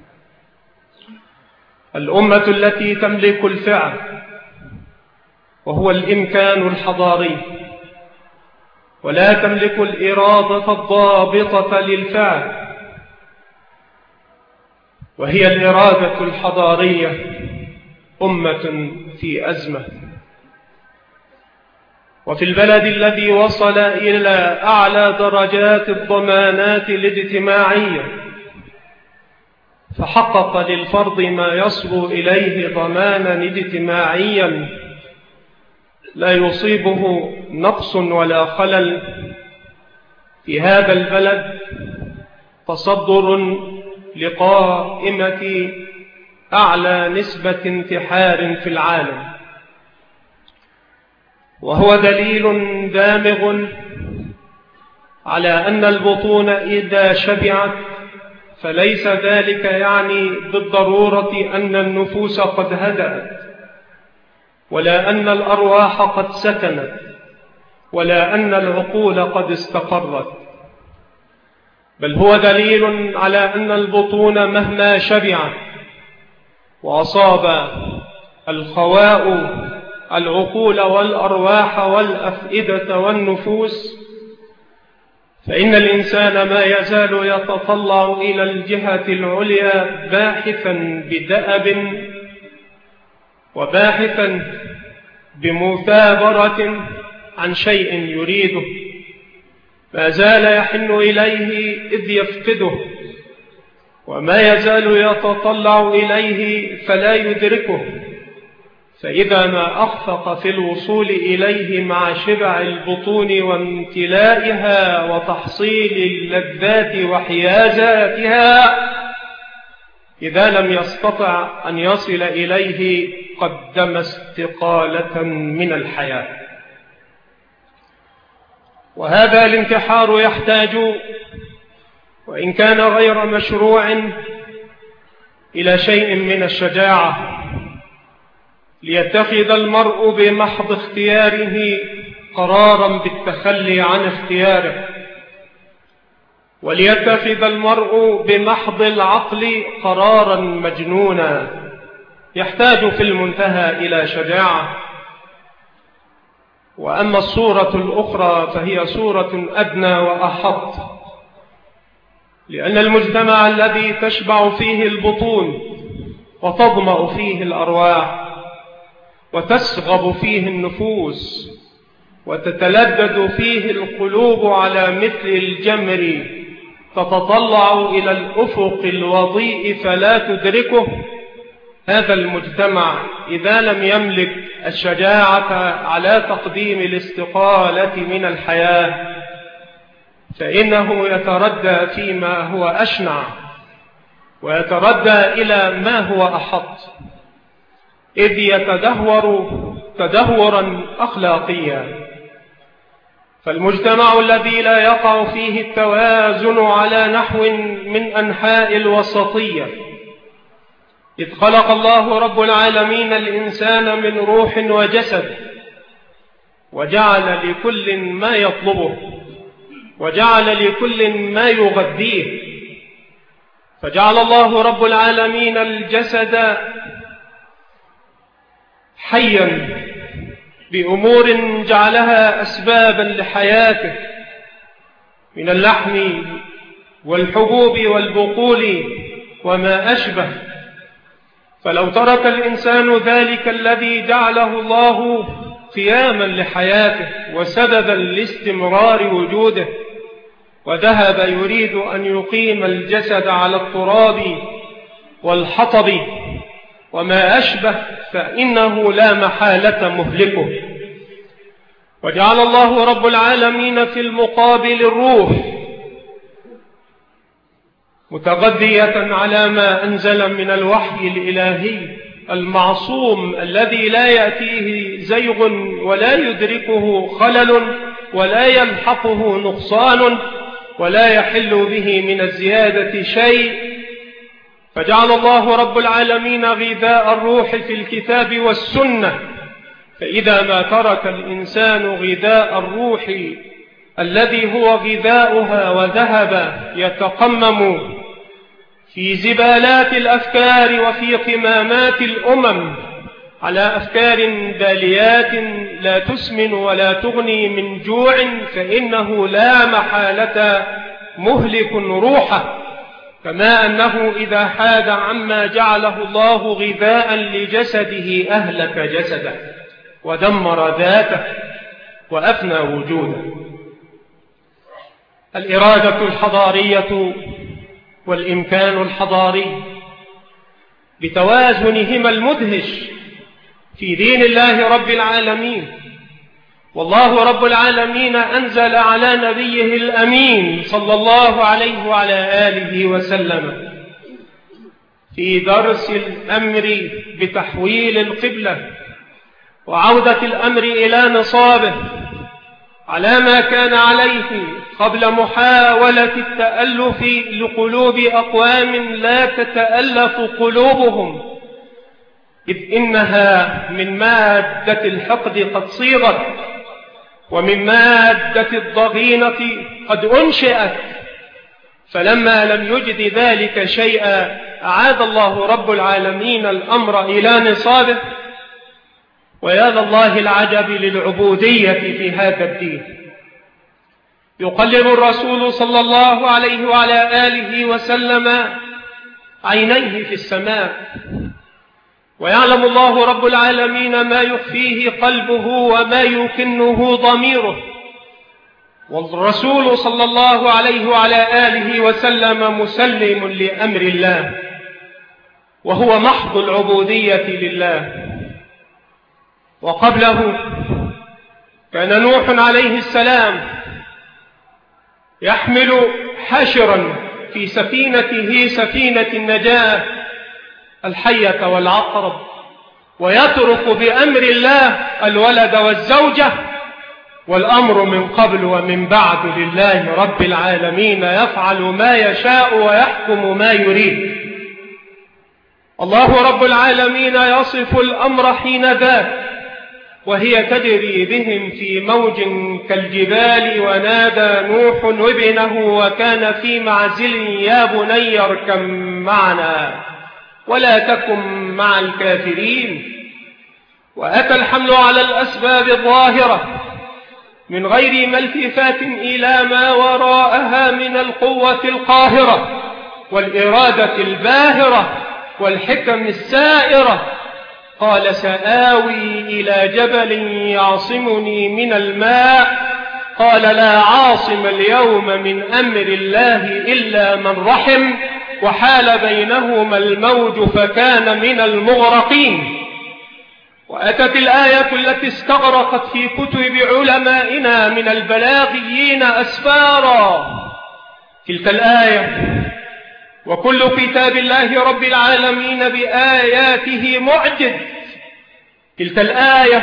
الأمة التي تملك الفعل وهو الإمكان الحضاري، ولا تملك الإرادة الضابطة للفعل وهي الإرادة الحضارية، أمة في أزمة. وفي البلد الذي وصل إلى أعلى درجات الضمانات الاجتماعية فحقق للفرد ما يصل إليه ضمانا اجتماعيا لا يصيبه نقص ولا خلل، في هذا البلد تصدر لقائمة أعلى نسبة انتحار في العالم، وهو دليل دامغ على أن البطون إذا شبعت فليس ذلك يعني بالضرورة أن النفوس قد هدأت، ولا أن الأرواح قد سكنت، ولا أن العقول قد استقرت، بل هو دليل على أن البطون مهما شبعت وأصاب الخواء العقول والأرواح والأفئدة والنفوس، فإن الإنسان ما يزال يتطلع إلى الجهة العليا باحثا بدأب وباحثا بمثابرة عن شيء يريده، ما زال يحن إليه إذ يفقده، وما يزال يتطلع إليه فلا يدركه، فإذا ما أخفق في الوصول إليه مع شبع البطون وامتلائها وتحصيل اللذات وحيازاتها، إذا لم يستطع أن يصل إليه قدم استقالة من الحياة. وهذا الانتحار يحتاج، وإن كان غير مشروع، إلى شيء من الشجاعة، ليتخذ المرء بمحض اختياره قرارا بالتخلي عن اختياره، وليتخذ المرء بمحض العقل قرارا مجنونا. يحتاج في المنتهى إلى شجاعة. وأما الصورة الأخرى فهي صورة أدنى وأحط، لأن المجتمع الذي تشبع فيه البطون وتظمأ فيه الأرواح وتسغب فيه النفوس وتتلذذ فيه القلوب على مثل الجمر تتطلع إلى الأفق الوضيء فلا تدركه، هذا المجتمع إذا لم يملك الشجاعة على تقديم الاستقالة من الحياة فإنه يتردى فيما هو أشنع، ويتردى إلى ما هو أحط، إذ يتدهور تدهورا أخلاقيا. فالمجتمع الذي لا يقع فيه التوازن على نحو من أنحاء الوسطية، إذ خلق الله رب العالمين الإنسان من روح وجسد، وجعل لكل ما يطلبه، وجعل لكل ما يغذيه، فجعل الله رب العالمين الجسد حيا بأمور جعلها أسبابا لحياته من اللحم والحبوب والبقول وما أشبه. فلو ترك الإنسان ذلك الذي جعله الله قياما لحياته وسببا لاستمرار وجوده، وذهب يريد أن يقيم الجسد على التراب والحطب وما أشبه، فإنه لا محالة مهلكه. وجعل الله رب العالمين في المقابل الروح متغذية على ما أنزل من الوحي الإلهي المعصوم الذي لا يأتيه زيغ ولا يدركه خلل ولا يلحقه نقصان ولا يحل به من الزيادة شيء. فجعل الله رب العالمين غذاء الروح في الكتاب والسنة، فإذا ما ترك الإنسان غذاء الروح الذي هو غذاؤها وذهب يتقمم في زبالات الأفكار وفي قمامات الأمم على أفكار باليات لا تسمن ولا تغني من جوع، فإنه لا محالة مهلك روحه، كما أنه إذا حاد عما جعله الله غذاء لجسده أهلك جسده ودمر ذاته وأفنى وجوده. الإرادة الحضارية والإمكان الحضاري بتوازنهما المدهش في دين الله رب العالمين. والله رب العالمين أنزل على نبيه الأمين صلى الله عليه وعلى آله وسلم في درس الأمر بتحويل القبلة وعودة الأمر إلى نصابه على ما كان عليه قبل محاولة التألف لقلوب أقوام لا تتألف قلوبهم، إذ إنها من مادة الحقد قد صيغت ومن مادة الضغينة قد أنشئت. فلما لم يجد ذلك شيئا أعاد الله رب العالمين الأمر إلى نصابه. ويا لله العجب للعبودية في هذا الدين. يقلب الرسول صلى الله عليه وعلى آله وسلم عينيه في السماء، ويعلم الله رب العالمين ما يخفيه قلبه وما يكنه ضميره، والرسول صلى الله عليه وعلى آله وسلم مسلم لأمر الله، وهو محض العبودية لله. وقبله كان نوح عليه السلام يحمل حشرا في سفينته سفينة النجاة الحية والعقرب، ويترك بأمر الله الولد والزوجة، والأمر من قبل ومن بعد لله رب العالمين، يفعل ما يشاء ويحكم ما يريد. الله رب العالمين يصف الأمر حين ذاك وهي تجري بهم في موج كالجبال، ونادى نوح ابنه وكان في معزل يا بني اركب معنا ولا تكن مع الكافرين. وأتى الحمل على الأسباب الظاهرة من غير ملتفات إلى ما وراءها من القوة القاهرة والإرادة الباهرة والحكم السائرة. قال سآوي إلى جبل يعصمني من الماء، قال لا عاصم اليوم من أمر الله إلا من رحم، وحال بينهما الموج فكان من المغرقين. وأتت الآية التي استغرقت في كتب علمائنا من البلاغيين أسفارا، تلك الآية: وكل كتاب الله رب العالمين بآياته معجز. تلك الآية: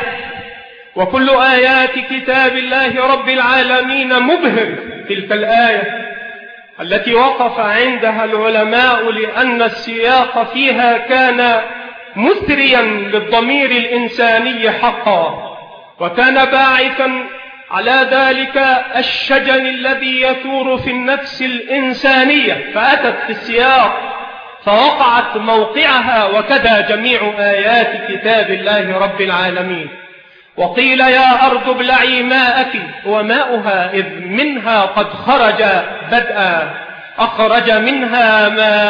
وكل آيات كتاب الله رب العالمين مبهر. تلك الآية التي وقف عندها العلماء لأن السياق فيها كان مثريا للضمير الإنساني حقا، وكان باعثا على ذلك الشجن الذي يثور في النفس الإنسانية، فأتت في السياق فوقعت موقعها، وكذا جميع آيات كتاب الله رب العالمين. وقيل يا أرض ابلعي ماءك وماؤها إذ منها قد خرج بدءا، أخرج منها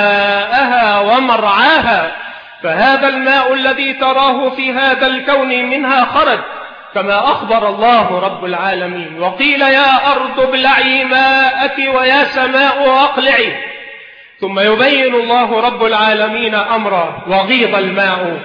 ماءها ومرعاها، فهذا الماء الذي تراه في هذا الكون منها خرج كما أخبر الله رب العالمين. وقيل يا أرض ابلعي ماءك ويا سماء أقلعي، ثم يبين الله رب العالمين أمرا وغيض الماء،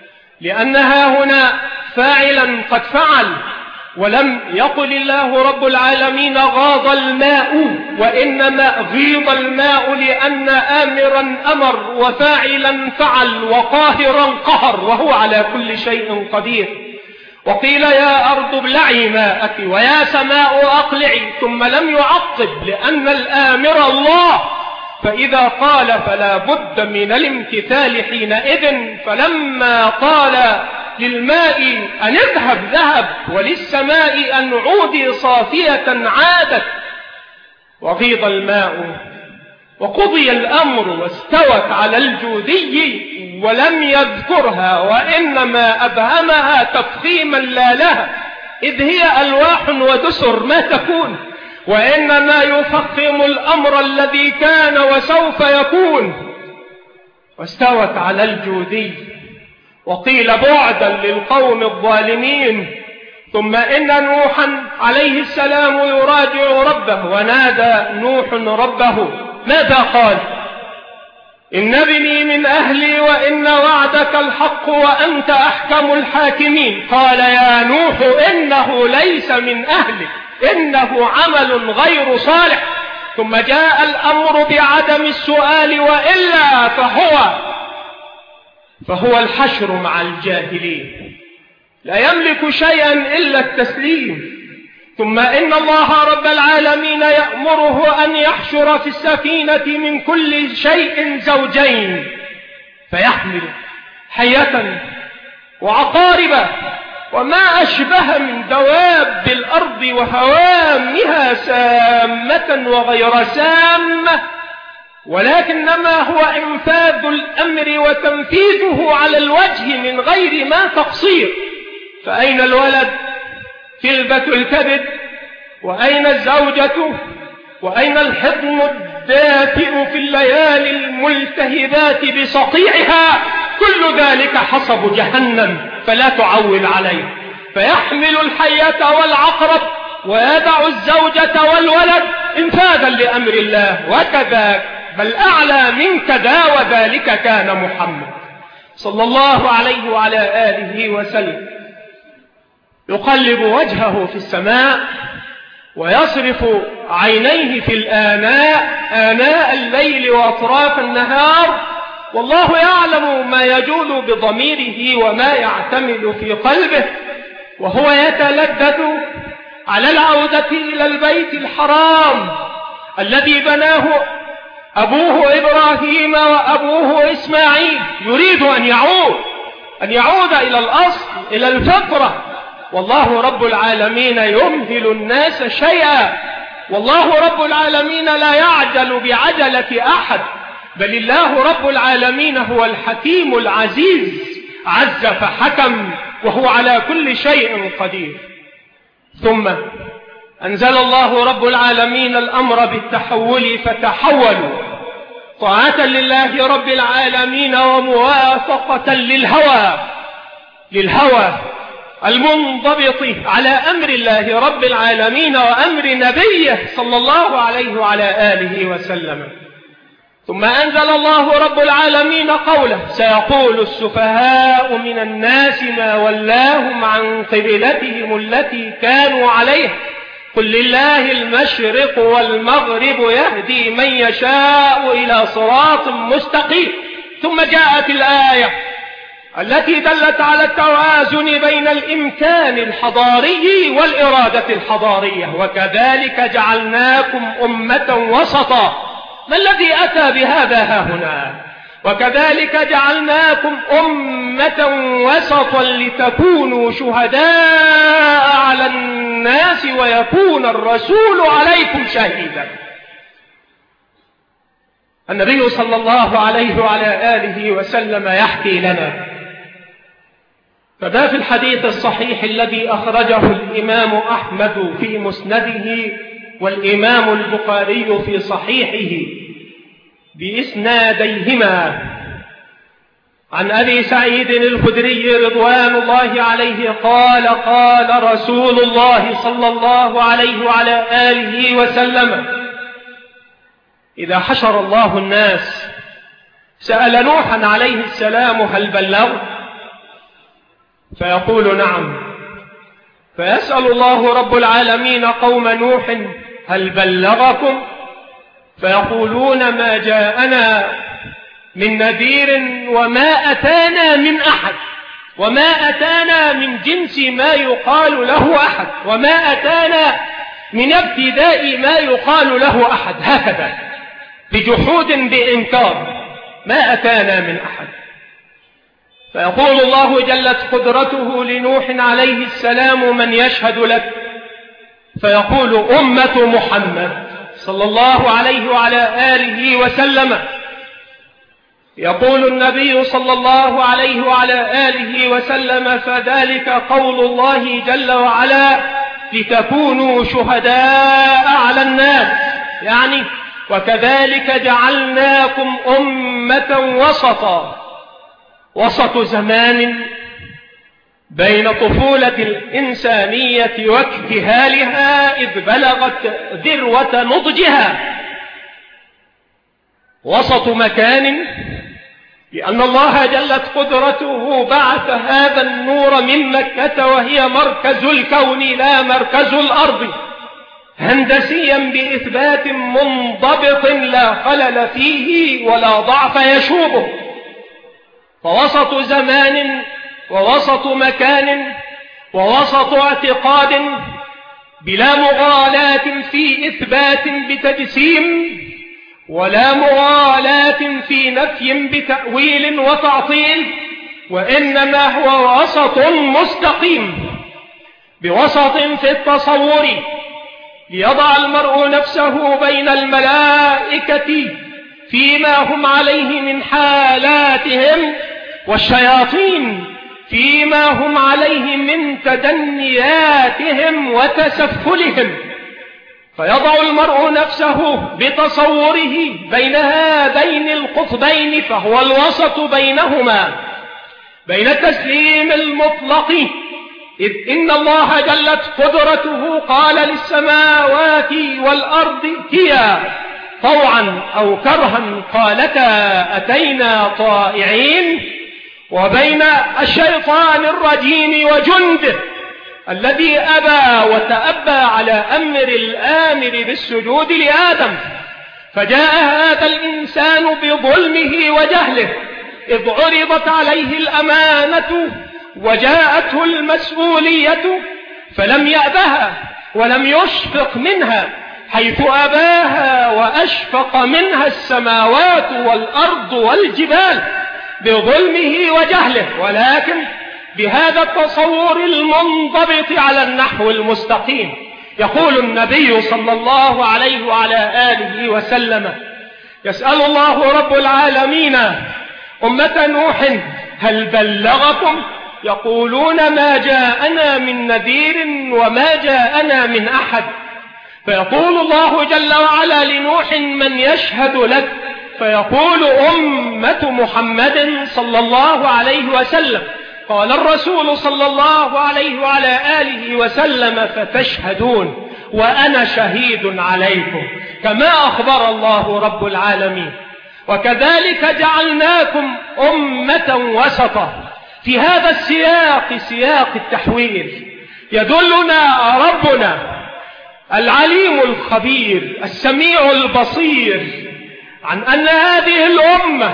لأنها هنا فاعلا قد فعل، ولم يقل الله رب العالمين غاض الماء، وإنما غيض الماء لأن آمرا أمر وفاعلا فعل وقاهرا قهر، وهو على كل شيء قدير. وقيل يا أرض ابلعي ماءك ويا سماء أقلعي، ثم لم يعقب لأن الآمر الله، فإذا قال فلا بد من الامتثال حينئذ. فلما قال للماء أن اذهب ذهب، وللسماء أن عودي صافية عادت. وغيض الماء وقضي الأمر واستوت على الجودي ولم يذكرها، وإنما أبهمها تفخيما لا لها، إذ هي ألواح ودسر ما تكون، وإنما يفخم الأمر الذي كان وسوف يكون. واستوت على الجودي. وقيل بعدا للقوم الظالمين. ثم إن نوحا عليه السلام يراجع ربه، ونادى نوح ربه ماذا قال؟ إن ابني من أهلي وإن وعدك الحق وأنت أحكم الحاكمين. قال يا نوح إنه ليس من أهلك، إنه عمل غير صالح. ثم جاء الأمر بعدم السؤال، وإلا فهو الحشر مع الجاهلين، لا يملك شيئا إلا التسليم. ثم إن الله رب العالمين يأمره أن يحشر في السفينة من كل شيء زوجين، فيحمل حية وعقارب وما أشبه من دواب الأرض وهوامها، سامة وغير سامة، ولكنما هو إنفاذ الأمر وتنفيذه على الوجه من غير ما تقصير. فأين الولد؟ كلبة الكبد. وأين الزوجة؟ وأين الحضن الدافئ في الليالي الملتهبات بصقيعها؟ كل ذلك حصب جهنم، فلا تعول عليه. فيحمل الحية والعقرب ويدع الزوجة والولد انفاذا لأمر الله، وكذا بل أعلى من كذا، وذلك كان محمد صلى الله عليه وعلى آله وسلم يقلب وجهه في السماء ويصرف عينيه في آناء الليل وأطراف النهار، والله يعلم ما يجول بضميره وما يعتمد في قلبه، وهو يتلذذ على العودة إلى البيت الحرام الذي بناه أبوه إبراهيم وأبوه إسماعيل. يريد أن يعود إلى الأصل، إلى الفطرة. والله رب العالمين يمهل الناس شيئا، والله رب العالمين لا يعجل بعجلة أحد، بل الله رب العالمين هو الحكيم العزيز، عز فحكم، وهو على كل شيء قدير. ثم أنزل الله رب العالمين الأمر بالتحول فتحولوا طاعة لله رب العالمين وموافقة للهوى المنضبط على أمر الله رب العالمين وأمر نبيه صلى الله عليه وعلى آله وسلم. ثم أنزل الله رب العالمين قوله: سيقول السفهاء من الناس ما ولاهم عن قبلتهم التي كانوا عليها قل لله المشرق والمغرب يهدي من يشاء إلى صراط مستقيم. ثم جاءت الآية التي دلت على التوازن بين الإمكان الحضاري والإرادة الحضارية: وكذلك جعلناكم أمة وسطا. ما الذي أتى بهذا هاهنا؟ وكذلك جعلناكم أمة وسطا لتكونوا شهداء على الناس ويكون الرسول عليكم شهيدا. النبي صلى الله عليه وعلى آله وسلم يحكي لنا، فما في الحديث الصحيح الذي أخرجه الإمام أحمد في مسنده والإمام البخاري في صحيحه بإسناديهما عن أبي سعيد الخدري رضوان الله عليه قال: قال رسول الله صلى الله عليه وعلى آله وسلم: إذا حشر الله الناس سأل نوحا عليه السلام: هل بلغت؟ فيقول: نعم. فيسأل الله رب العالمين قوم نوح: هل بلغكم؟ فيقولون: ما جاءنا من نذير وما أتانا من أحد، وما أتانا من جنس ما يقال له أحد، وما أتانا من ابتداء ما يقال له أحد، هكذا بجحود بإنكار، ما أتانا من أحد. فيقول الله جلت قدرته لنوح عليه السلام: من يشهد لك؟ فيقول: أمة محمد صلى الله عليه وعلى آله وسلم. يقول النبي صلى الله عليه وعلى آله وسلم: فذلك قول الله جل وعلا: لتكونوا شهداء على الناس، يعني وكذلك جعلناكم أمة وسطا. وسط زمان بين طفولة الإنسانية واكتهالها إذ بلغت ذروة نضجها، وسط مكان لأن الله جلت قدرته بعث هذا النور من مكة وهي مركز الكون لا مركز الأرض، هندسيا بإثبات منضبط لا خلل فيه ولا ضعف يشوبه. فوسط زمان ووسط مكان ووسط اعتقاد بلا مغالاة في إثبات بتجسيم، ولا مغالاة في نفي بتأويل وتعطيل، وإنما هو وسط مستقيم، بوسط في التصور ليضع المرء نفسه بين الملائكة فيما هم عليه من حالاتهم، والشياطين فيما هم عليه من تدنياتهم وتسفلهم، فيضع المرء نفسه بتصوره بين هذين القطبين، فهو الوسط بينهما، بين التسليم المطلق، إذ إن الله جلت قدرته قال للسماوات والأرض ائتيا طوعا أو كرها قالتا أتينا طائعين، وبين الشيطان الرجيم وجنده الذي أبى وتأبى على أمر الآمر بالسجود لآدم، فجاء هذا الإنسان بظلمه وجهله إذ عرضت عليه الأمانة وجاءته المسؤولية فلم يأبها ولم يشفق منها، حيث أباها وأشفق منها السماوات والأرض والجبال بظلمه وجهله، ولكن بهذا التصور المنضبط على النحو المستقيم. يقول النبي صلى الله عليه وعلى آله وسلم: يسأل الله رب العالمين أمة نوح هل بلغكم؟ يقولون ما جاءنا من نذير وما جاءنا من أحد. فيقول الله جل وعلا لنوح: من يشهد لك؟ فيقول: أمة محمد صلى الله عليه وسلم. قال الرسول صلى الله عليه وعلى آله وسلم: فتشهدون وأنا شهيد عليكم، كما أخبر الله رب العالمين. وكذلك جعلناكم أمة وسطا. في هذا السياق، سياق التحويل، يدلنا ربنا العليم الخبير السميع البصير عن أن هذه الأمة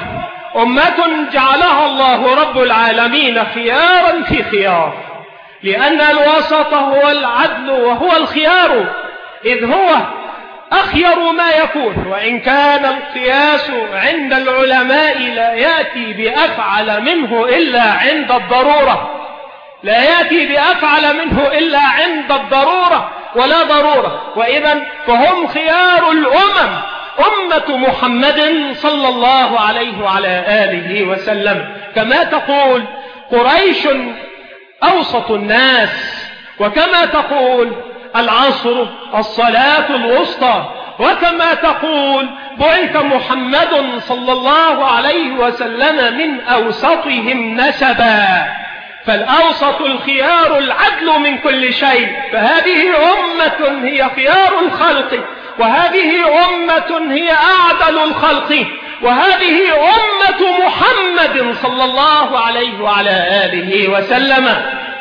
أمة جعلها الله رب العالمين خيارا في خيار، لأن الوسط هو العدل وهو الخيار، إذ هو أخير ما يكون. وإن كان القياس عند العلماء لا يأتي بأفعل منه إلا عند الضرورة، لا يأتي بأفعل منه إلا عند الضرورة ولا ضرورة، وإذن فهم خيار الأمم أمة محمد صلى الله عليه وعلى آله وسلم. كما تقول قريش أوسط الناس، وكما تقول العصر الصلاة الوسطى، وكما تقول بعث محمد صلى الله عليه وسلم من أوسطهم نسبا، فالأوسط الخيار العدل من كل شيء. فهذه أمة هي خيار الخلق، وهذه أمة هي أعدل الخلق، وهذه أمة محمد صلى الله عليه وعلى آله وسلم.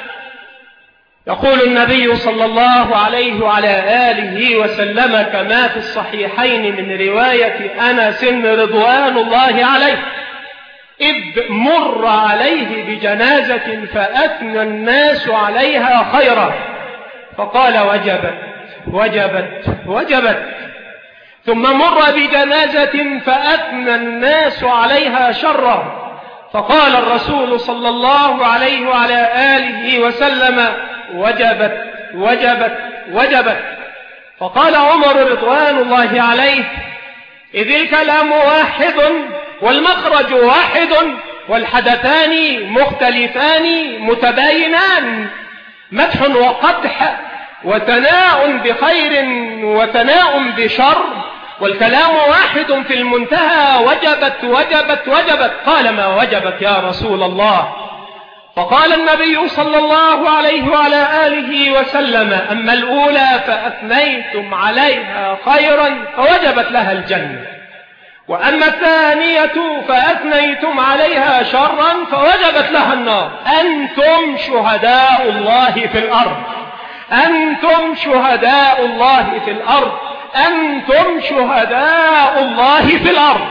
يقول النبي صلى الله عليه وعلى آله وسلم كما في الصحيحين من رواية أنس رضوان الله عليه: إذ مر عليه بجنازة فأثنى الناس عليها خيرا، فقال: وجبت وجبت وجبت. ثم مر بجنازة فأثنى الناس عليها شرا، فقال الرسول صلى الله عليه وعلى آله وسلم: وجبت وجبت وجبت. فقال عمر رضوان الله عليه: إذ الكلام واحد والمخرج واحد والحدثان مختلفان متباينان، مدح وقدح وثناء بخير وثناء بشر، والكلام واحد في المنتهى: وجبت وجبت وجبت. قال: ما وجبت يا رسول الله؟ فقال النبي صلى الله عليه وعلى آله وسلم: أما الأولى فأثنيتم عليها خيرا فوجبت لها الجنة، وأما الثانية فأثنيتم عليها شرا فوجبت لها النار. أنتم شهداء الله في الأرض، أنتم شهداء الله في الأرض، أنتم شهداء الله في الأرض.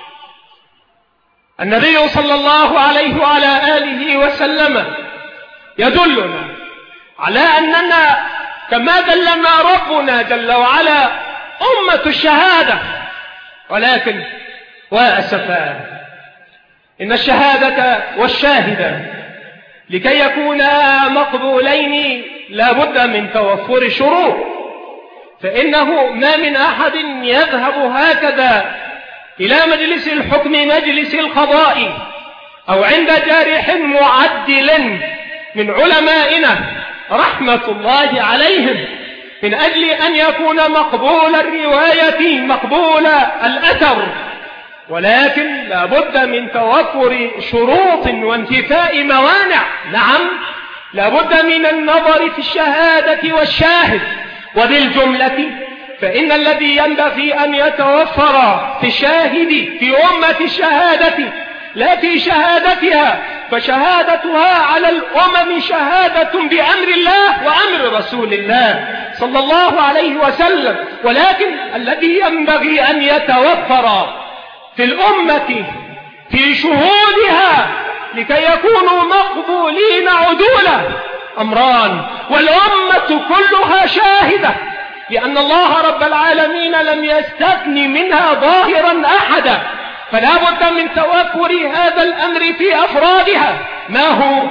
النبي صلى الله عليه وعلى آله وسلم يدلنا على أننا كما دلنا ربنا جل وعلا أمة الشهادة، ولكن وأسفا إن الشهادة والشاهدة لكي يكونا مقبولين لا بد من توفر شروط، فإنه ما من أحد يذهب هكذا إلى مجلس الحكم مجلس القضاء أو عند جارح معدل من علمائنا رحمة الله عليهم من أجل أن يكون مقبول الرواية مقبول الأثر، ولكن لا بد من توفر شروط وانتفاء موانع. نعم، لا بد من النظر في الشهادة والشاهد، وبالجملة فإن الذي ينبغي أن يتوفر في الشاهد في أمة الشهادة لا في شهادتها فشهادتها على الأمم شهادة بأمر الله وأمر رسول الله صلى الله عليه وسلم. ولكن الذي ينبغي أن يتوفر في الأمة في شهودها لكي يكونوا مقبولين عدولا أمران، والأمة كلها شاهدة، لأن الله رب العالمين لم يستثن منها ظاهرا أحدا، فلا بد من توفر هذا الأمر في أفرادها. ما هو؟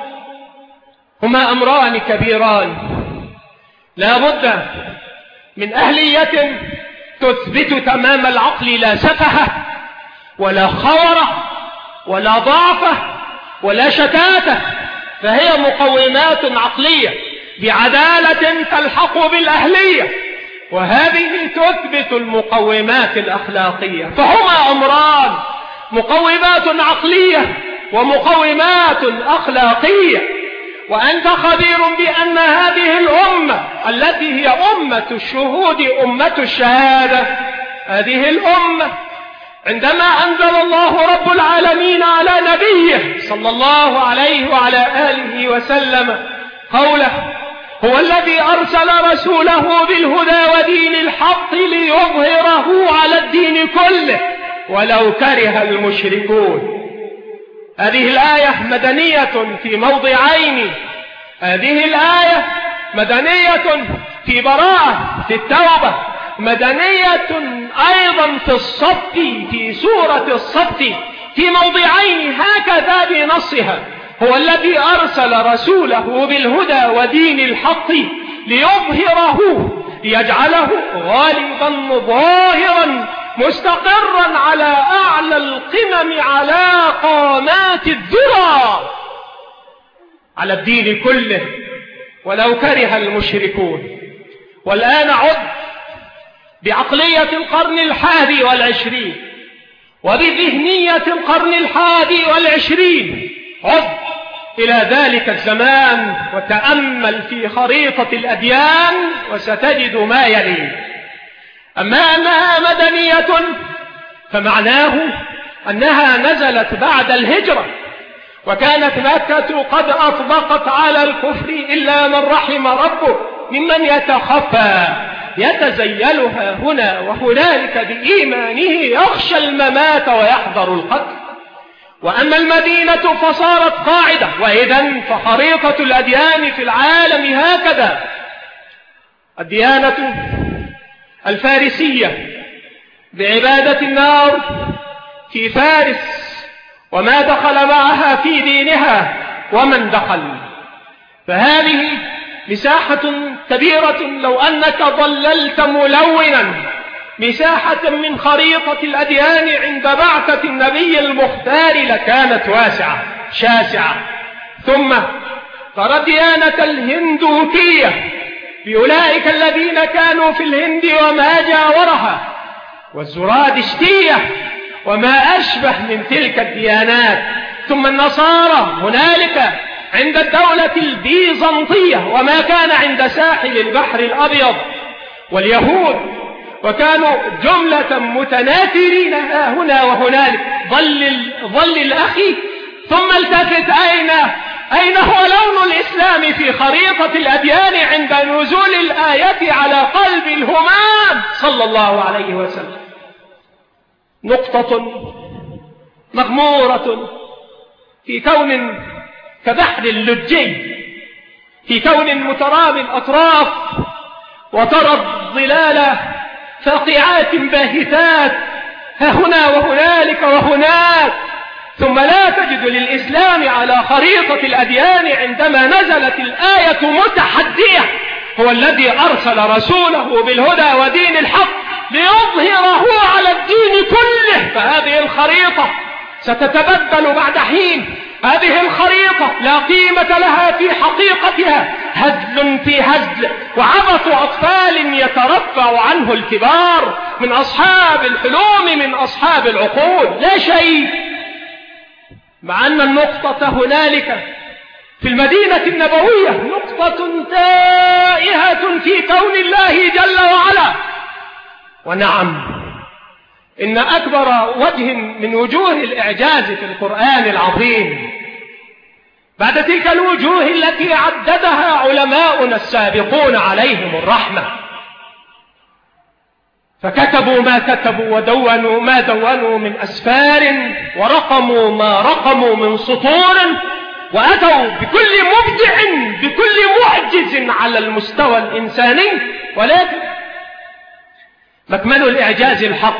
هما أمران كبيران، لا بد من أهلية تثبت تمام العقل، لا سفهة ولا خورة ولا ضعفة ولا شتاتة، فهي مقومات عقلية بعدالة تلحق بالأهلية، وهذه تثبت المقومات الأخلاقية. فهما أمران، مقومات عقلية ومقومات أخلاقية. وأنت خبير بأن هذه الأمة التي هي أمة الشهود، أمة الشهادة، هذه الأمة عندما أنزل الله رب العالمين على نبيه صلى الله عليه وعلى آله وسلم قوله: هو الذي أرسل رسوله بالهدى ودين الحق ليظهره على الدين كله ولو كره المشركون. هذه الآية مدنية في موضعين، هذه الآية مدنية في براءة في التوبة، مدنية أيضا في الصف، في سورة الصف في موضعين هكذا بنصها: هو الذي أرسل رسوله بالهدى ودين الحق ليظهره، ليجعله غالبا ظاهرا مستقرا على أعلى القمم، على قامات الذرى، على الدين كله ولو كره المشركون. والآن عد بعقلية القرن 21 وبذهنية القرن 21، عد إلى ذلك الزمان وتأمل في خريطة الأديان وستجد ما يلي. أما أنها مدنية فمعناه أنها نزلت بعد الهجرة، وكانت مكة قد أطبقت على الكفر إلا من رحم ربه ممن يتخفى يتزيلها هنا وهنالك بإيمانه، يخشى الممات ويحذر القتل. وأما المدينة فصارت قاعدة. وإذن فخريطة الأديان في العالم هكذا: الديانة الفارسية بعبادة النار في فارس وما دخل معها في دينها ومن دخل، فهذه مساحة كبيرة. لو أنك ضللت ملونا مساحة من خريطة الأديان عند بعثة النبي المختار لكانت واسعة شاسعة. ثم ترى الديانة الهندوكية بأولئك الذين كانوا في الهند وما جاورها، والزرادشتية وما أشبه من تلك الديانات. ثم النصارى هنالك عند الدولة البيزنطية وما كان عند ساحل البحر الأبيض، واليهود وكانوا جملة متناثرين هنا وهنالك. ظل الأخي ثم التفت أين هو لون الإسلام في خريطة الأديان عند نزول الآية على قلب الهمام صلى الله عليه وسلم؟ نقطة مغمورة في كون كبحر اللجي، في كون مترام الأطراف، وترى الظلال فاقعات باهتات هنا وهنالك وهناك، ثم لا تجد للإسلام على خريطة الأديان عندما نزلت الآية متحدية: هو الذي أرسل رسوله بالهدى ودين الحق ليظهره على الدين كله. فهذه الخريطة ستتبدل بعد حين، هذه الخريطة لا قيمة لها في حقيقتها، هزل في هزل وعبث أطفال يترفع عنه الكبار من أصحاب الحلوم، من أصحاب العقول، لا شيء. مع أن النقطة هنالك في المدينة النبوية نقطة تائهة في كون الله جل وعلا. ونعم، إن أكبر وجه من وجوه الإعجاز في القرآن العظيم بعد تلك الوجوه التي عددها علماؤنا السابقون عليهم الرحمة، فكتبوا ما كتبوا ودونوا ما دونوا من أسفار ورقموا ما رقموا من سطور، وأتوا بكل مبدع بكل معجز على المستوى الإنساني، ولكن مكمن الإعجاز الحق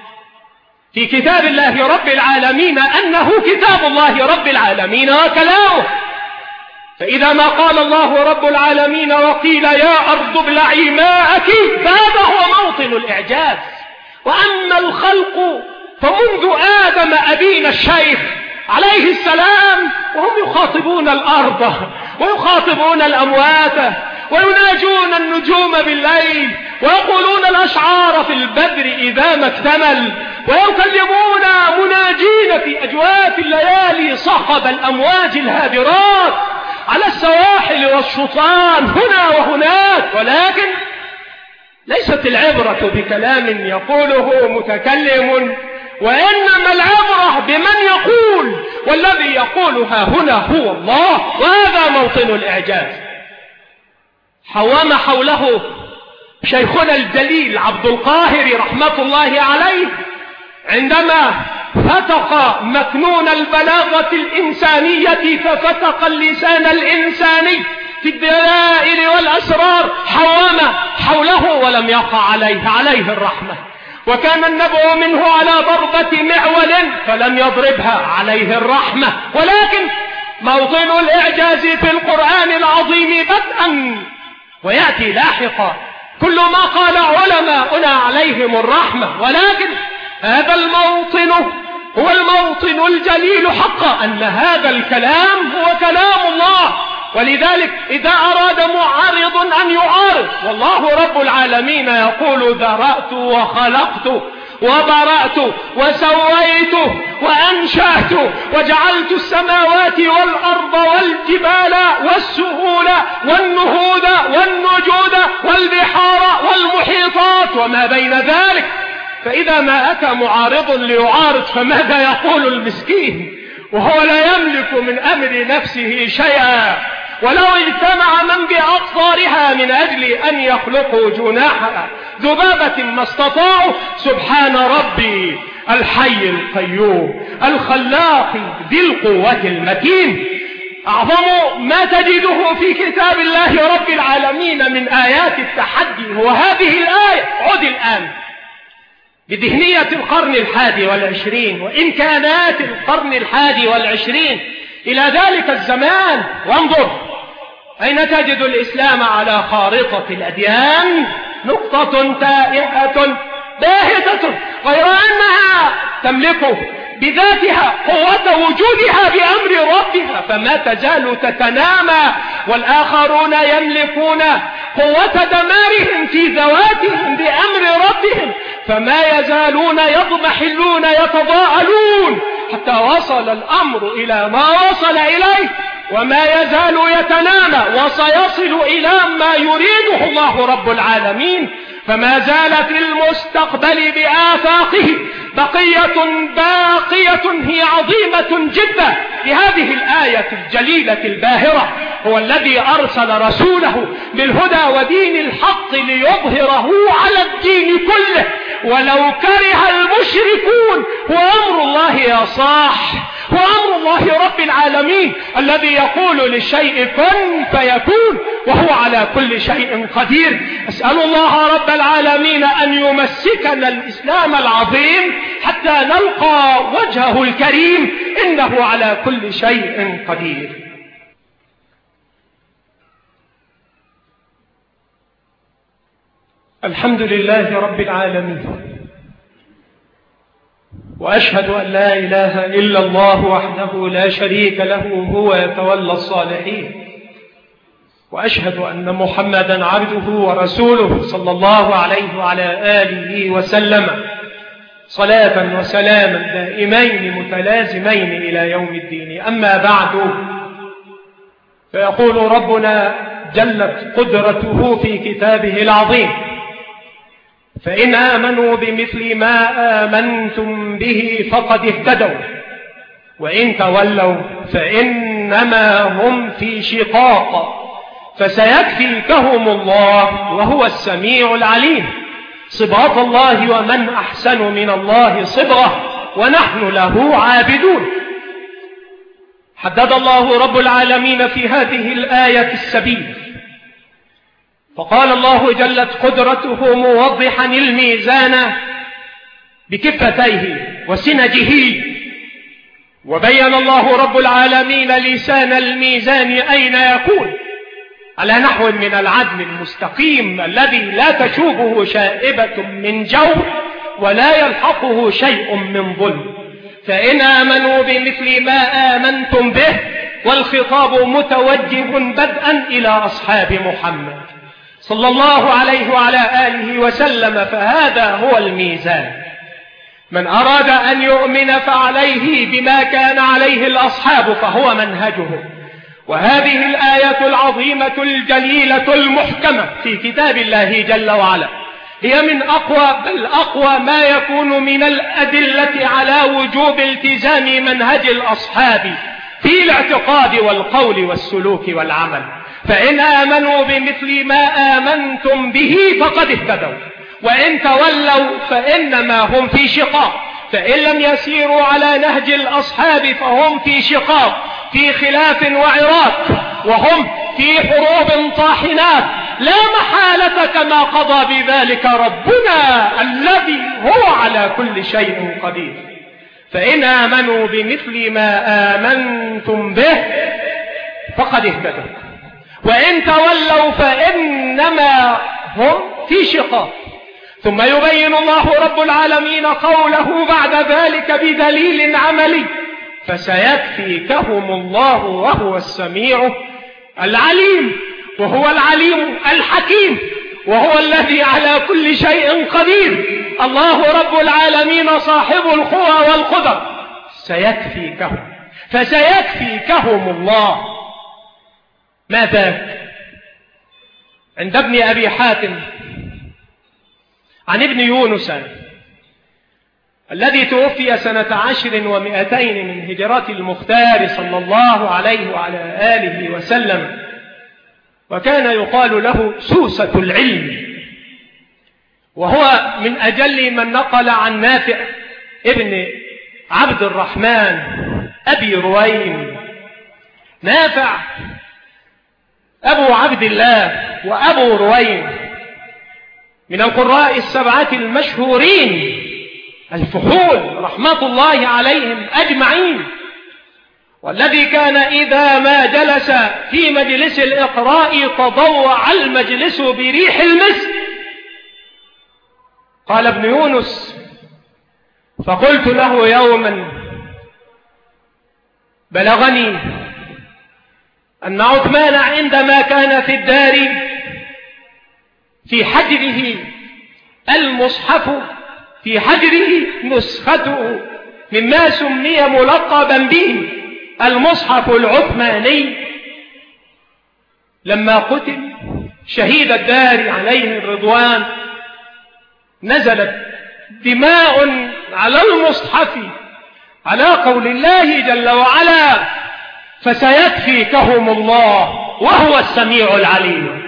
في كتاب الله رب العالمين أنه كتاب الله رب العالمين وكلامه. فإذا ما قال الله رب العالمين وقيل يا أرض ابلعي ماءك فهذا هو موطن الإعجاز. وأما الخلق فمنذ آدم أبينا الشيخ عليه السلام وهم يخاطبون الأرض ويخاطبون الأموات ويناجون النجوم بالليل ويقولون الأشعار في البدر إذا ما اكتمل ويكلمون مناجين في أجواف الليالي صخب الأمواج الهابرات على السواحل والشطآن هنا وهناك. ولكن ليست العبرة بكلام يقوله متكلم، وإنما العبرة بمن يقول، والذي يقولها هنا هو الله، وهذا موطن الإعجاز. حوم حوله شيخنا الجليل عبد القاهر رحمة الله عليه عندما فتق مكنون البلاغة الإنسانية ففتق اللسان الإنساني في الدلائل والأسرار، حوم حوله ولم يقع عليه الرحمة. وكان النبع منه على ضربة معول فلم يضربها عليه الرحمة. ولكن موطن الإعجاز في القرآن العظيم بدءا ويأتي لاحقا كل ما قال علماؤنا عليهم الرحمة. ولكن هذا الموطن هو الموطن الجليل حقا، أن هذا الكلام هو كلام الله. ولذلك إذا أراد معارض أن يعارض، والله رب العالمين يقول ذرأت وخلقت وبرأت وسويت وأنشأت وجعلت السماوات والأرض والجبال والسهول والنهود والنجود والبحار والمحيطات وما بين ذلك. فإذا ما أتى معارض ليعارض فماذا يقول المسكين وهو لا يملك من أمر نفسه شيئا؟ ولو اجتمع من بأقطارها من أجل أن يخلقوا جناح ذبابة ما استطاعوا. سبحان ربي الحي القيوم الخلاق ذي القوة المتين. أعظم ما تجده في كتاب الله رب العالمين من آيات التحدي هو هذه الآية. عد الآن بذهنية القرن 21 وإمكانات القرن 21 إلى ذلك الزمان، وانظر أين تجد الإسلام على خارطة الأديان. نقطة تائهة باهتة، غير أنها تملك بذاتها قوة وجودها بأمر ربها، فما تزال تتنامى، والآخرون يملكون قوة دمارهم في ذواتهم بأمر ربهم، فما يزالون يضمحلون يتضاءلون حتى وصل الأمر إلى ما وصل إليه، وما يزال يتنامى وسيصل إلى ما يريده الله رب العالمين. فما زال في المستقبل بآفاقه بقية باقية هي عظيمة جدا. بهذه الآية الجليلة الباهرة هو الذي أرسل رسوله بالهدى ودين الحق ليظهره على الدين كله ولو كره المشركون. وأمر الله يا صاح، وأمر الله رب العالمين الذي يقول للشيء كن فيكون، وهو على كل شيء قدير. أسأل الله رب العالمين أن يمسكنا الإسلام العظيم حتى نلقى وجهه الكريم، إنه على كل شيء قدير. الحمد لله رب العالمين، وأشهد أن لا إله إلا الله وحده لا شريك له هو يتولى الصالحين، وأشهد أن محمدا عبده ورسوله صلى الله عليه وعلى آله وسلم صلاة وسلاما دائمين متلازمين إلى يوم الدين. أما بعد، فيقول ربنا جلت قدرته في كتابه العظيم: فإن آمنوا بمثل ما آمنتم به فقد اهتدوا وإن تولوا فإن فإنما هم في شقاق فسيكفيكهم الله وهو السميع العليم. صبغة الله ومن أحسن من الله صبغة ونحن له عابدون. حدد الله رب العالمين في هذه الآية السبيل، فقال الله جلت قدرته موضحا الميزان بكفتيه وسنجه، وبين الله رب العالمين لسان الميزان أين يكون على نحو من العدل المستقيم الذي لا تشوبه شائبة من جور ولا يلحقه شيء من ظلم. فإن آمنوا بمثل ما آمنتم به، والخطاب متوجه بدءا إلى أصحاب محمد صلى الله عليه وعلى آله وسلم، فهذا هو الميزان. من أراد أن يؤمن فعليه بما كان عليه الأصحاب فهو منهجهم. وهذه الآية العظيمة الجليلة المحكمة في كتاب الله جل وعلا هي من أقوى بل أقوى ما يكون من الأدلة على وجوب التزام منهج الأصحاب في الاعتقاد والقول والسلوك والعمل. فإن آمنوا بمثل ما آمنتم به فقد اهتدوا، وإن تولوا فإنما هم في شقاق. فإن لم يسيروا على نهج الأصحاب فهم في شقاق، في خلاف وعراك، وهم في حروب طاحنات لا محالة، كما قضى بذلك ربنا الذي هو على كل شيء قدير. فإن آمنوا بمثل ما آمنتم به فقد اهتدوا، وإن تولوا فإنما هم في شقاق. ثم يبين الله رب العالمين قوله بعد ذلك بدليل عملي: فسيكفيكهم الله وهو السميع العليم. وهو العليم الحكيم، وهو الذي على كل شيء قدير. الله رب العالمين صاحب القوى والقدر. سيكفيكهم، فسيكفيكهم الله. ما ذاك؟ عند ابن أبي حاتم عن ابن يونس الذي توفي سنة 10 و200 من هجرة المختار صلى الله عليه وعلى آله وسلم، وكان يقال له سوسة العلم، وهو من أجل من نقل عن نافع ابن عبد الرحمن أبي رويم. نافع أبو عبد الله وأبو رويم من القراء السبعة المشهورين الفحول رحمة الله عليهم أجمعين، والذي كان إذا ما جلس في مجلس الإقراء تضوع المجلس بريح المسك. قال ابن يونس: فقلت له يوما: بلغني أن عثمان عندما كان في الدار في حجره المصحف، في حجره نسخته مما سمي ملقبا به المصحف العثماني، لما قتل شهيد الدار عليه الرضوان نزلت دماء على المصحف على قول الله جل وعلا: فسيكفيكهم الله وهو السميع العليم.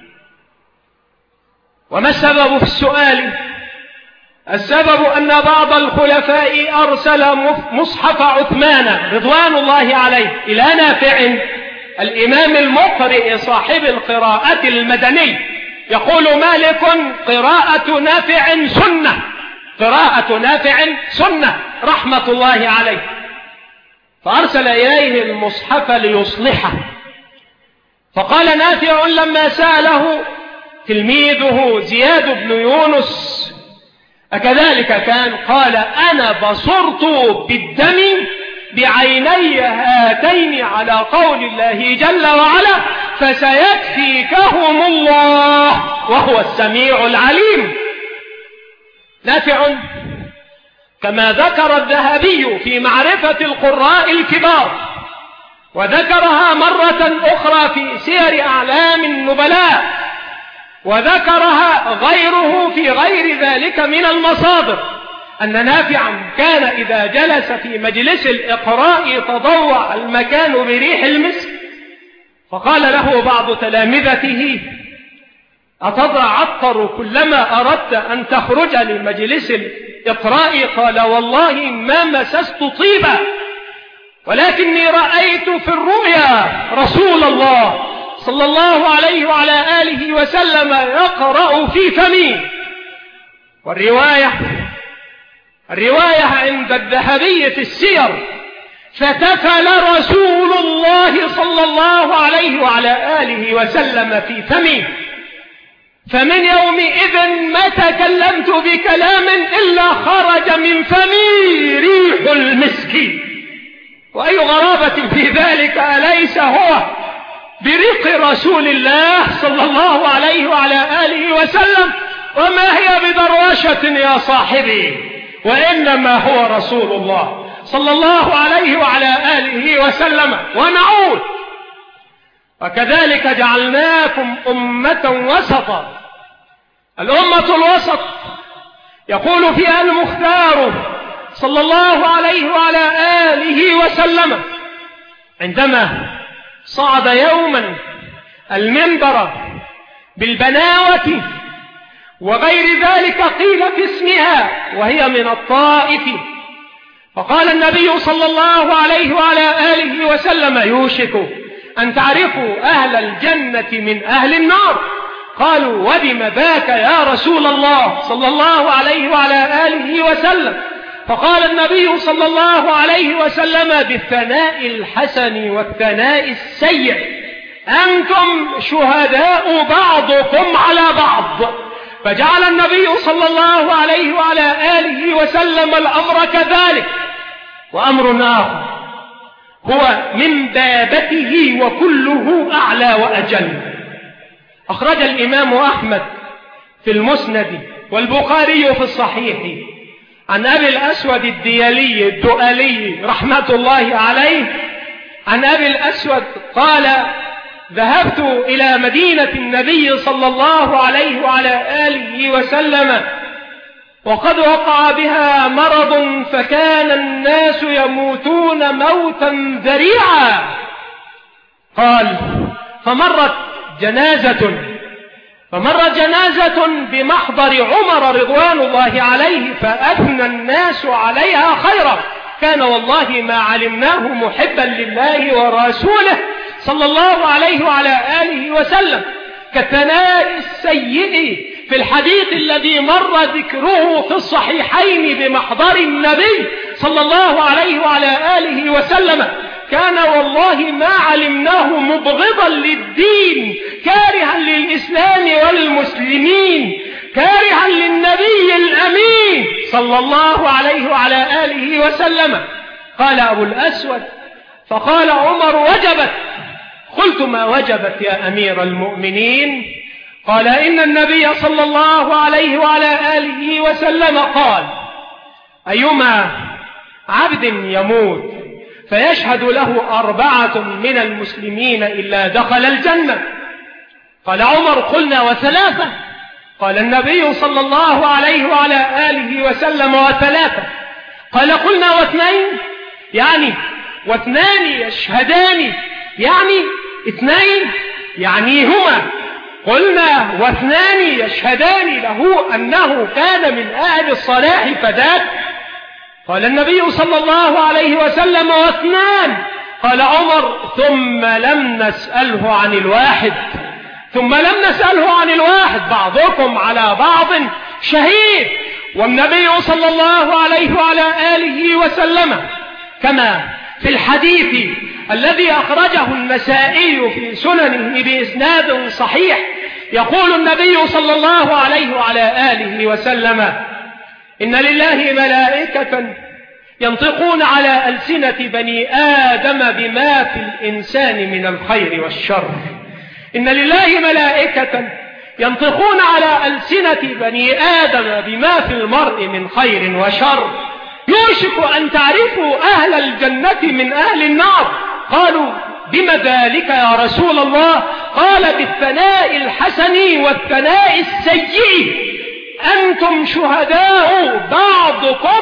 وما السبب في السؤال؟ السبب أن بعض الخلفاء أرسل مصحف عثمان رضوان الله عليه إلى نافع الإمام المقرئ صاحب القراءة المدني. يقول مالك: قراءة نافع سنة، قراءة نافع سنة رحمة الله عليه. فأرسل إليه المصحف ليصلحه. فقال نافع لما سأله تلميذه زياد بن يونس: أكذلك كان؟ قال: أنا بصرت بالدم بعيني هاتين على قول الله جل وعلا: فسيكفيكهم الله وهو السميع العليم. نافع كما ذكر الذهبي في معرفة القراء الكبار، وذكرها مرة أخرى في سير أعلام النبلاء، وذكرها غيره في غير ذلك من المصادر، أن نافعا كان إذا جلس في مجلس الإقراء تضوع المكان بريح المسك، فقال له بعض تلامذته: أتتعطر كلما أردت أن تخرج لمجلس الإقراء؟ قال: والله ما مسست طيبا، ولكني رأيت في الرؤيا رسول الله صلى الله عليه وعلى آله وسلم يقرأ في فمي. الرواية عند الذهبي في السير: فتفل رسول الله صلى الله عليه وعلى آله وسلم في فمي، فمن يومئذ ما تكلمت بكلام إلا خرج من فمي ريح المسك. وأي غرابة في ذلك، أليس هو بريق رسول الله صلى الله عليه وعلى آله وسلم؟ وما هي بدروشة يا صاحبي، وإنما هو رسول الله صلى الله عليه وعلى آله وسلم. ونعود: وكذلك جعلناكم أمة وسطا. الأمة الوسط يقول فيها المختار صلى الله عليه وعلى آله وسلم عندما صعد يوما المنبر بالبناوة وغير ذلك قيل في اسمها، وهي من الطائف، فقال النبي صلى الله عليه وعلى آله وسلم: يوشك أن تعرفوا أهل الجنة من أهل النار. قالوا: وبم ذاك يا رسول الله صلى الله عليه وعلى آله وسلم؟ فقال النبي صلى الله عليه وسلم: بالثناء الحسن والثناء السيء، أنتم شهداء بعضكم على بعض. فجعل النبي صلى الله عليه وعلى آله وسلم الأمر كذلك. وأمر آخر هو من بابته وكله أعلى وأجل. أخرج الإمام أحمد في المسند والبخاري في الصحيح عن أبي الأسود الدؤلي رحمة الله عليه، عن أبي الأسود قال: ذهبت إلى مدينة النبي صلى الله عليه وعلى آله وسلم وقد وقع بها مرض، فكان الناس يموتون موتا ذريعا. قال: فمرت جنازة بمحضر عمر رضوان الله عليه، فأثنى الناس عليها خيرا، كان والله ما علمناه محبا لله ورسوله صلى الله عليه وعلى آله وسلم، كالثناء السيء في الحديث الذي مر ذكره في الصحيحين بمحضر النبي صلى الله عليه وعلى آله وسلم، كان والله ما علمناه مبغضا للدين، كارها للإسلام والمسلمين، كارها للنبي الأمين صلى الله عليه وعلى آله وسلم. قال أبو الأسود: فقال عمر: وجبت. قلت: ما وجبت يا أمير المؤمنين؟ قال: إن النبي صلى الله عليه وعلى آله وسلم قال: أيما عبد يموت فيشهد له 4 من المسلمين إلا دخل الجنة. قال عمر: قلنا: و3؟ قال النبي صلى الله عليه وعلى آله وسلم: و3. قال: قلنا: و2؟ يعني و2 يشهدان، يعني 2 يعني هما. قلنا: و2 يشهدان له أنه كان من أهل الصلاح فذاك. قال النبي صلى الله عليه وسلم: و2. قال عمر: ثم لم نسأله عن الواحد. بعضكم على بعض شهيد. والنبي صلى الله عليه وعلى آله وسلم كما في الحديث الذي أخرجه النسائي في سننه بإسناد صحيح، يقول النبي صلى الله عليه وعلى آله وسلم: إن لله ملائكة ينطقون على ألسنة بني آدم بما في الإنسان من الخير والشر. إن لله ملائكة ينطقون على ألسنة بني آدم بما في المرء من خير وشر. يوشك أن تعرفوا أهل الجنة من أهل النار. قالوا: بما ذلك يا رسول الله؟ قال: بالثناء الحسن والثناء السيء، أنتم شهداء بعضكم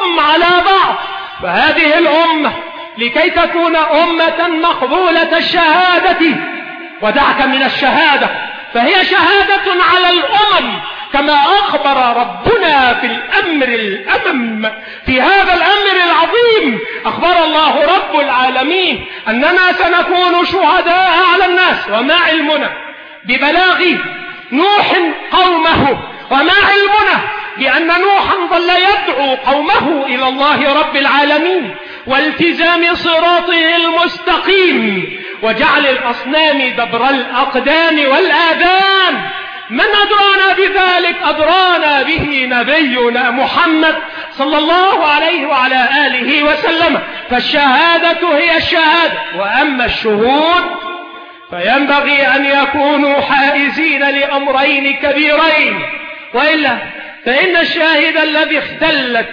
فهذه الأمة لكي تكون أمة مقبولة الشهادة، ودعك من الشهادة، فهي شهادة على الأمم، كما أخبر ربنا في الأمر الأمم، في هذا الأمر العظيم أخبر الله رب العالمين أننا سنكون شهداء على الناس. وما علمنا ببلاغ نوح قومه، وما علمنا بأن نوحا ظل يدعو قومه إلى الله رب العالمين والتزام صراطه المستقيم وجعل الأصنام دبر الأقدام والآذان. من أدرانا بذلك؟ أدرانا به نبينا محمد صلى الله عليه وعلى آله وسلم. فالشهادة هي الشهادة، وأما الشهود فينبغي أن يكونوا حائزين لأمرين كبيرين، وإلا فإن الشاهد الذي اختلت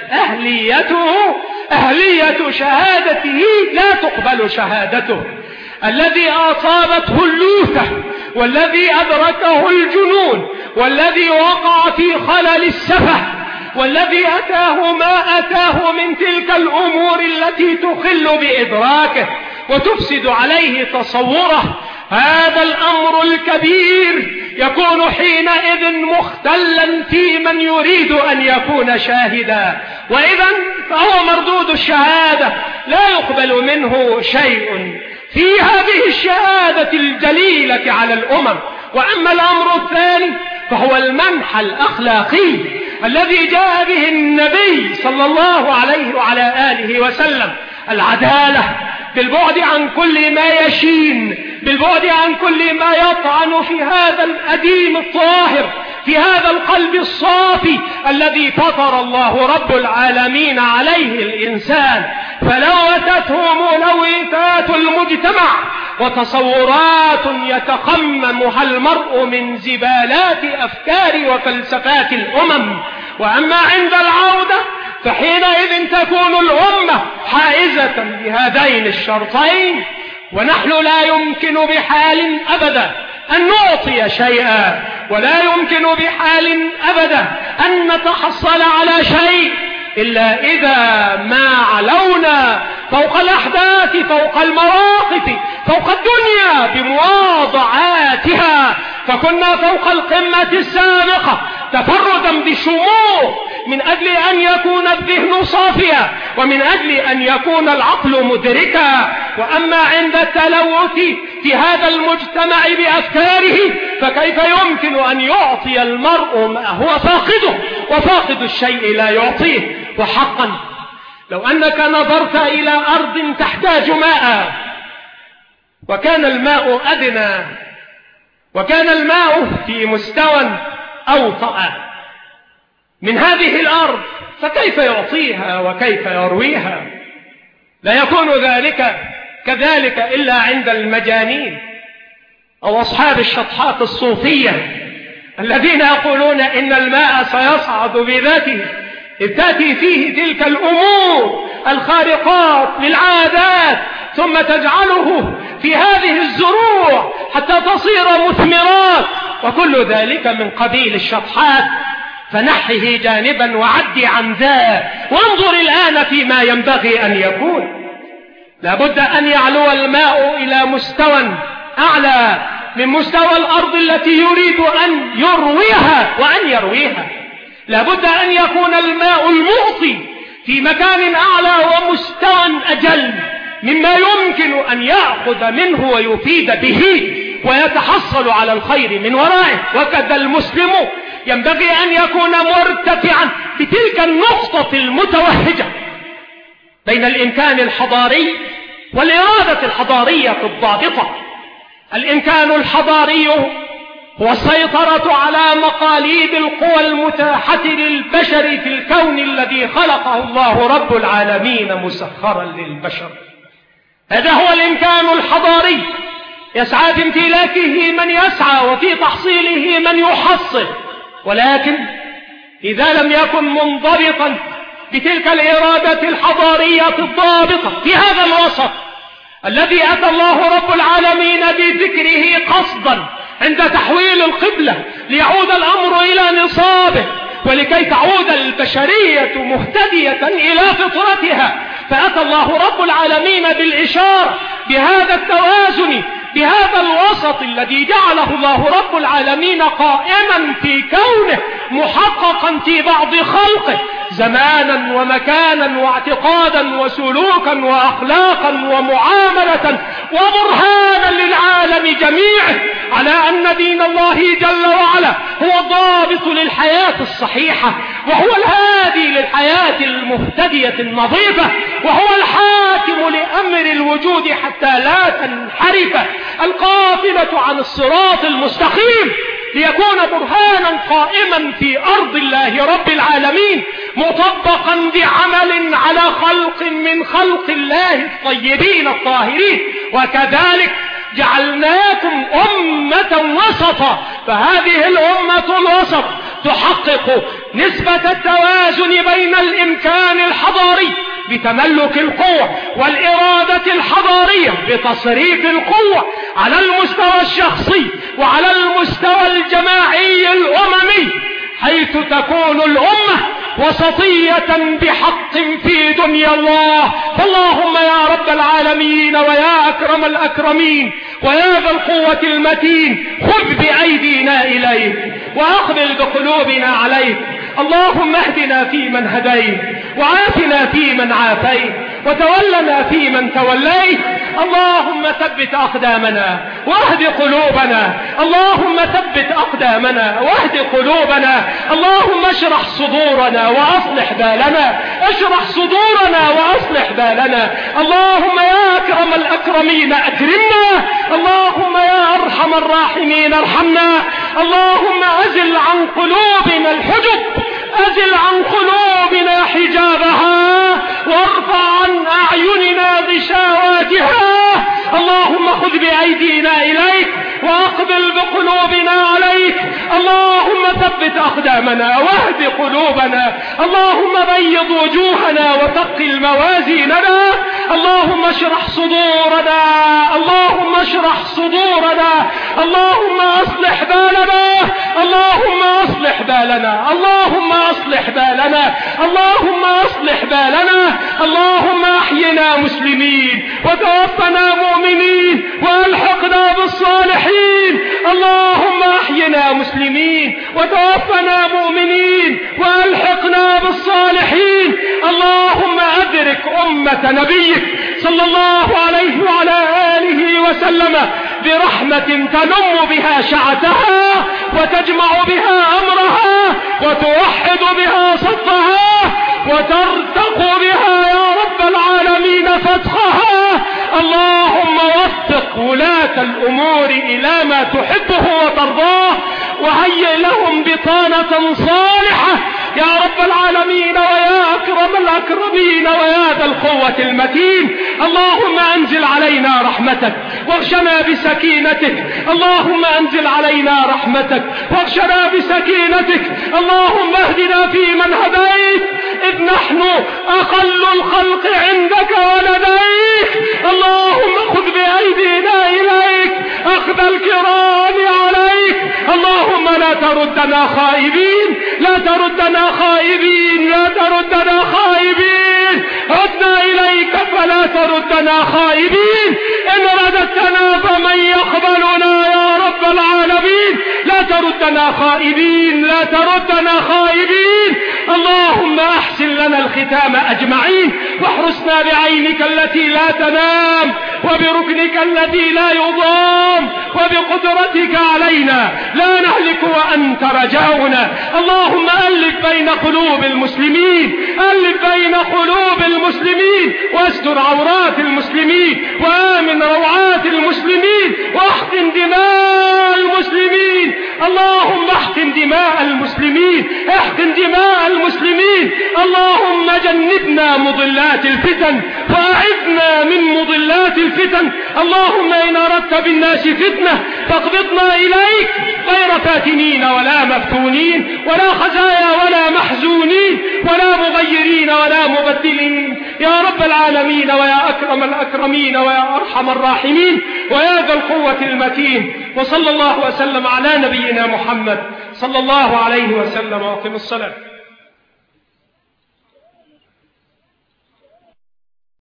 أهلية شهادته لا تقبل شهادته، الذي أصابته اللوثة والذي أدركه الجنون والذي وقع في خلل السفه والذي أتاه ما أتاه من تلك الأمور التي تخل بإدراكه وتفسد عليه تصوره، هذا الأمر الكبير يكون حينئذ مختلا في من يريد أن يكون شاهدا، وإذا فهو مردود الشهادة لا يقبل منه شيء في هذه الشهادة الجليلة على الأمم. وأما الأمر الثاني فهو المنح الأخلاقي الذي جاء به النبي صلى الله عليه وعلى آله وسلم، العدالة بالبعد عن كل ما يشين، بالبعد عن كل ما يطعن في هذا الأديم الطاهر، في هذا القلب الصافي الذي فطر الله رب العالمين عليه الإنسان، فلوثته ملوثات المجتمع وتصورات يتخممها المرء من زبالات أفكار وفلسفات الأمم. وأما عند العودة فحينئذ تكون الأمة حائزة بهذين الشرطين، ونحن لا يمكن بحال أبدا أن نعطي شيئا، ولا يمكن بحال أبدا أن نتحصل على شيء إلا إذا ما علونا فوق الأحداث، فوق المواقف، فوق الدنيا بمواضعاتها، فكنا فوق القمة السابقة تفردا بشموخ من أجل أن يكون الذهن صافيا ومن أجل أن يكون العقل مدركا. وأما عند التلوث في هذا المجتمع بأفكاره فكيف يمكن أن يعطي المرء ما هو فاقده، وفاقد الشيء لا يعطيه. وحقا لو أنك نظرت إلى أرض تحتاج ماء وكان الماء أدنى وكان الماء في مستوى أوطأ من هذه الأرض، فكيف يعطيها وكيف يرويها؟ لا يكون ذلك كذلك إلا عند المجانين أو أصحاب الشطحات الصوفية الذين يقولون إن الماء سيصعد بذاته، إذ تأتي فيه تلك الأمور الخارقات للعادات ثم تجعله في هذه الزروع حتى تصير مثمرات، وكل ذلك من قبيل الشطحات. فنحه جانبا وعد عن ذا، وانظر الآن فيما ينبغي أن يكون. لابد أن يعلو الماء إلى مستوى أعلى من مستوى الأرض التي يريد أن يرويها وأن يرويها. لابد أن يكون الماء المعطي في مكان أعلى ومستوى أجل مما يمكن أن يأخذ منه ويفيد به ويتحصل على الخير من ورائه. وكذا المسلم ينبغي أن يكون مرتفعا بتلك النقطة المتوهجة بين الإمكان الحضاري والإرادة الحضارية الضابطة. الإمكان الحضاري هو السيطرة على مقاليد القوى المتاحة للبشر في الكون الذي خلقه الله رب العالمين مسخرا للبشر. هذا هو الإمكان الحضاري، يسعى في امتلاكه من يسعى وفي تحصيله من يحصل، ولكن إذا لم يكن منضبطا بتلك الإرادة الحضارية الضابطة في هذا الوسط الذي أتى الله رب العالمين بذكره قصدا عند تحويل القبلة ليعود الأمر إلى نصابه ولكي تعود البشرية مهتدية إلى فطرتها فأتى الله رب العالمين بالإشارة بهذا التوازن، بهذا الوسط الذي جعله الله رب العالمين قائما في كونه، محققا في بعض خلقه زمانا ومكانا واعتقادا وسلوكا وأخلاقا ومعاملة، وبرهانا للعالم جميعه على أن دين الله جل وعلا هو الضابط للحياة الصحيحة، وهو الهادي للحياة المهتدية النظيفة، وهو الحاكم لأمر الوجود حتى لا تنحرف القافلة عن الصراط المستقيم، ليكون برهانا قائما في أرض الله رب العالمين، مطبقا بعمل على خلق من خلق الله الطيبين الطاهرين. وكذلك جعلناكم أمة وسطا، فهذه الأمة الوسط تحقق نسبة التوازن بين الإمكان الحضاري بتملك القوة والإرادة الحضارية بتصريف القوة على المستوى الشخصي وعلى المستوى الجماعي الأممي، حيث تكون الأمة وسطية بحق في دنيا الله. فاللهم يا رب العالمين ويا أكرم الأكرمين ويا ذا القوة المتين، خذ بأيدينا إليك وأقبل بقلوبنا عليك. اللهم اهدنا فيمن هديت، وعافنا فيمن عافيت، وتولنا فيمن توليت. اللهم ثبت أقدامنا واهد قلوبنا، اللهم ثبت أقدامنا واهد قلوبنا. اللهم اشرح صدورنا وأصلح بالنا، اشرح صدورنا وأصلح بالنا. اللهم يا أكرم الأكرمين أكرمنا، اللهم يا أرحم الراحمين ارحمنا. اللهم أزل عن قلوبنا الحجب، أزل عن قلوبنا حجابها، وارفع عن أعيننا غشاواتها. اللهم خذ بأيدينا إليك وأقبل بقلوبنا عليك. اللهم ثبت أقدامنا واهد قلوبنا. اللهم بيض وجوهنا وثقل موازيننا. اللهم اشرح صدورنا، اللهم اشرح صدورنا. اللهم أصلح بالنا، اللهم أصلح بالنا، اللهم أصلح بالنا، اللهم أصلح بالنا. اللهم أحينا مسلمين وتوفنا مؤمنين وألحقنا بالصالحين. اللهم أحينا مسلمين وتوفنا مؤمنين وألحقنا بالصالحين. اللهم أدرك أمة نبيك صلى الله عليه وعلى آله وسلم برحمة تنم بها شعتها وتجمع بها أمرها وتوحد بها صفها وترتق بها يا رب العالمين فتحها. اللهم وفق ولاة الأمور إلى ما تحبه وترضاه، وهيئ لهم بطانة صالحة يا رب العالمين ويا أكرم الأكرمين ويا ذا القوة المتين. اللهم أنزل علينا رحمتك واغشنا بسكينتك. اللهم أنزل علينا رحمتك واغشنا بسكينتك. اللهم اهدنا فيمن هديت، إذ نحن أقل الخلق عندك ولديك. اللهم خذ بأيدينا إليك أخذ الكرام عليك. اللهم لا تردنا خائبين، لا تردنا خائبين، لا تردنا خائبين. عدنا إليك فلا تردنا خائبين. إن رددتنا فمن يقبلنا يا رب العالمين. لا تردنا خائبين، لا تردنا خائبين. اللهم أحسن لنا الختام أجمعين، واحرسنا بعينك التي لا تنام، وبركنك الذي لا يضام، وبقدرتك علينا لا نهلك وأنت رجاؤنا. اللهم ألف بين قلوب المسلمين، ألف بين قلوب المسلمين، واستر عورات المسلمين، وآمن روعات المسلمين، واحقن دماء المسلمين. اللهم احقن دماء المسلمين، احقن دماء المسلمين. اللهم جنبنا مضلات الفتن وأعذنا من مضلات الفتن. اللهم إن أردت بالناس فتنة فاقبضنا إليك غير فاتنين ولا مفتونين ولا خزايا ولا محزونين ولا مغيرين ولا مبدلين يا رب العالمين ويا أكرم الأكرمين ويا أرحم الراحمين ويا ذا القوة المتين. وصلى الله وسلم على نبينا محمد صلى الله عليه وسلم. وأقم الصلاة.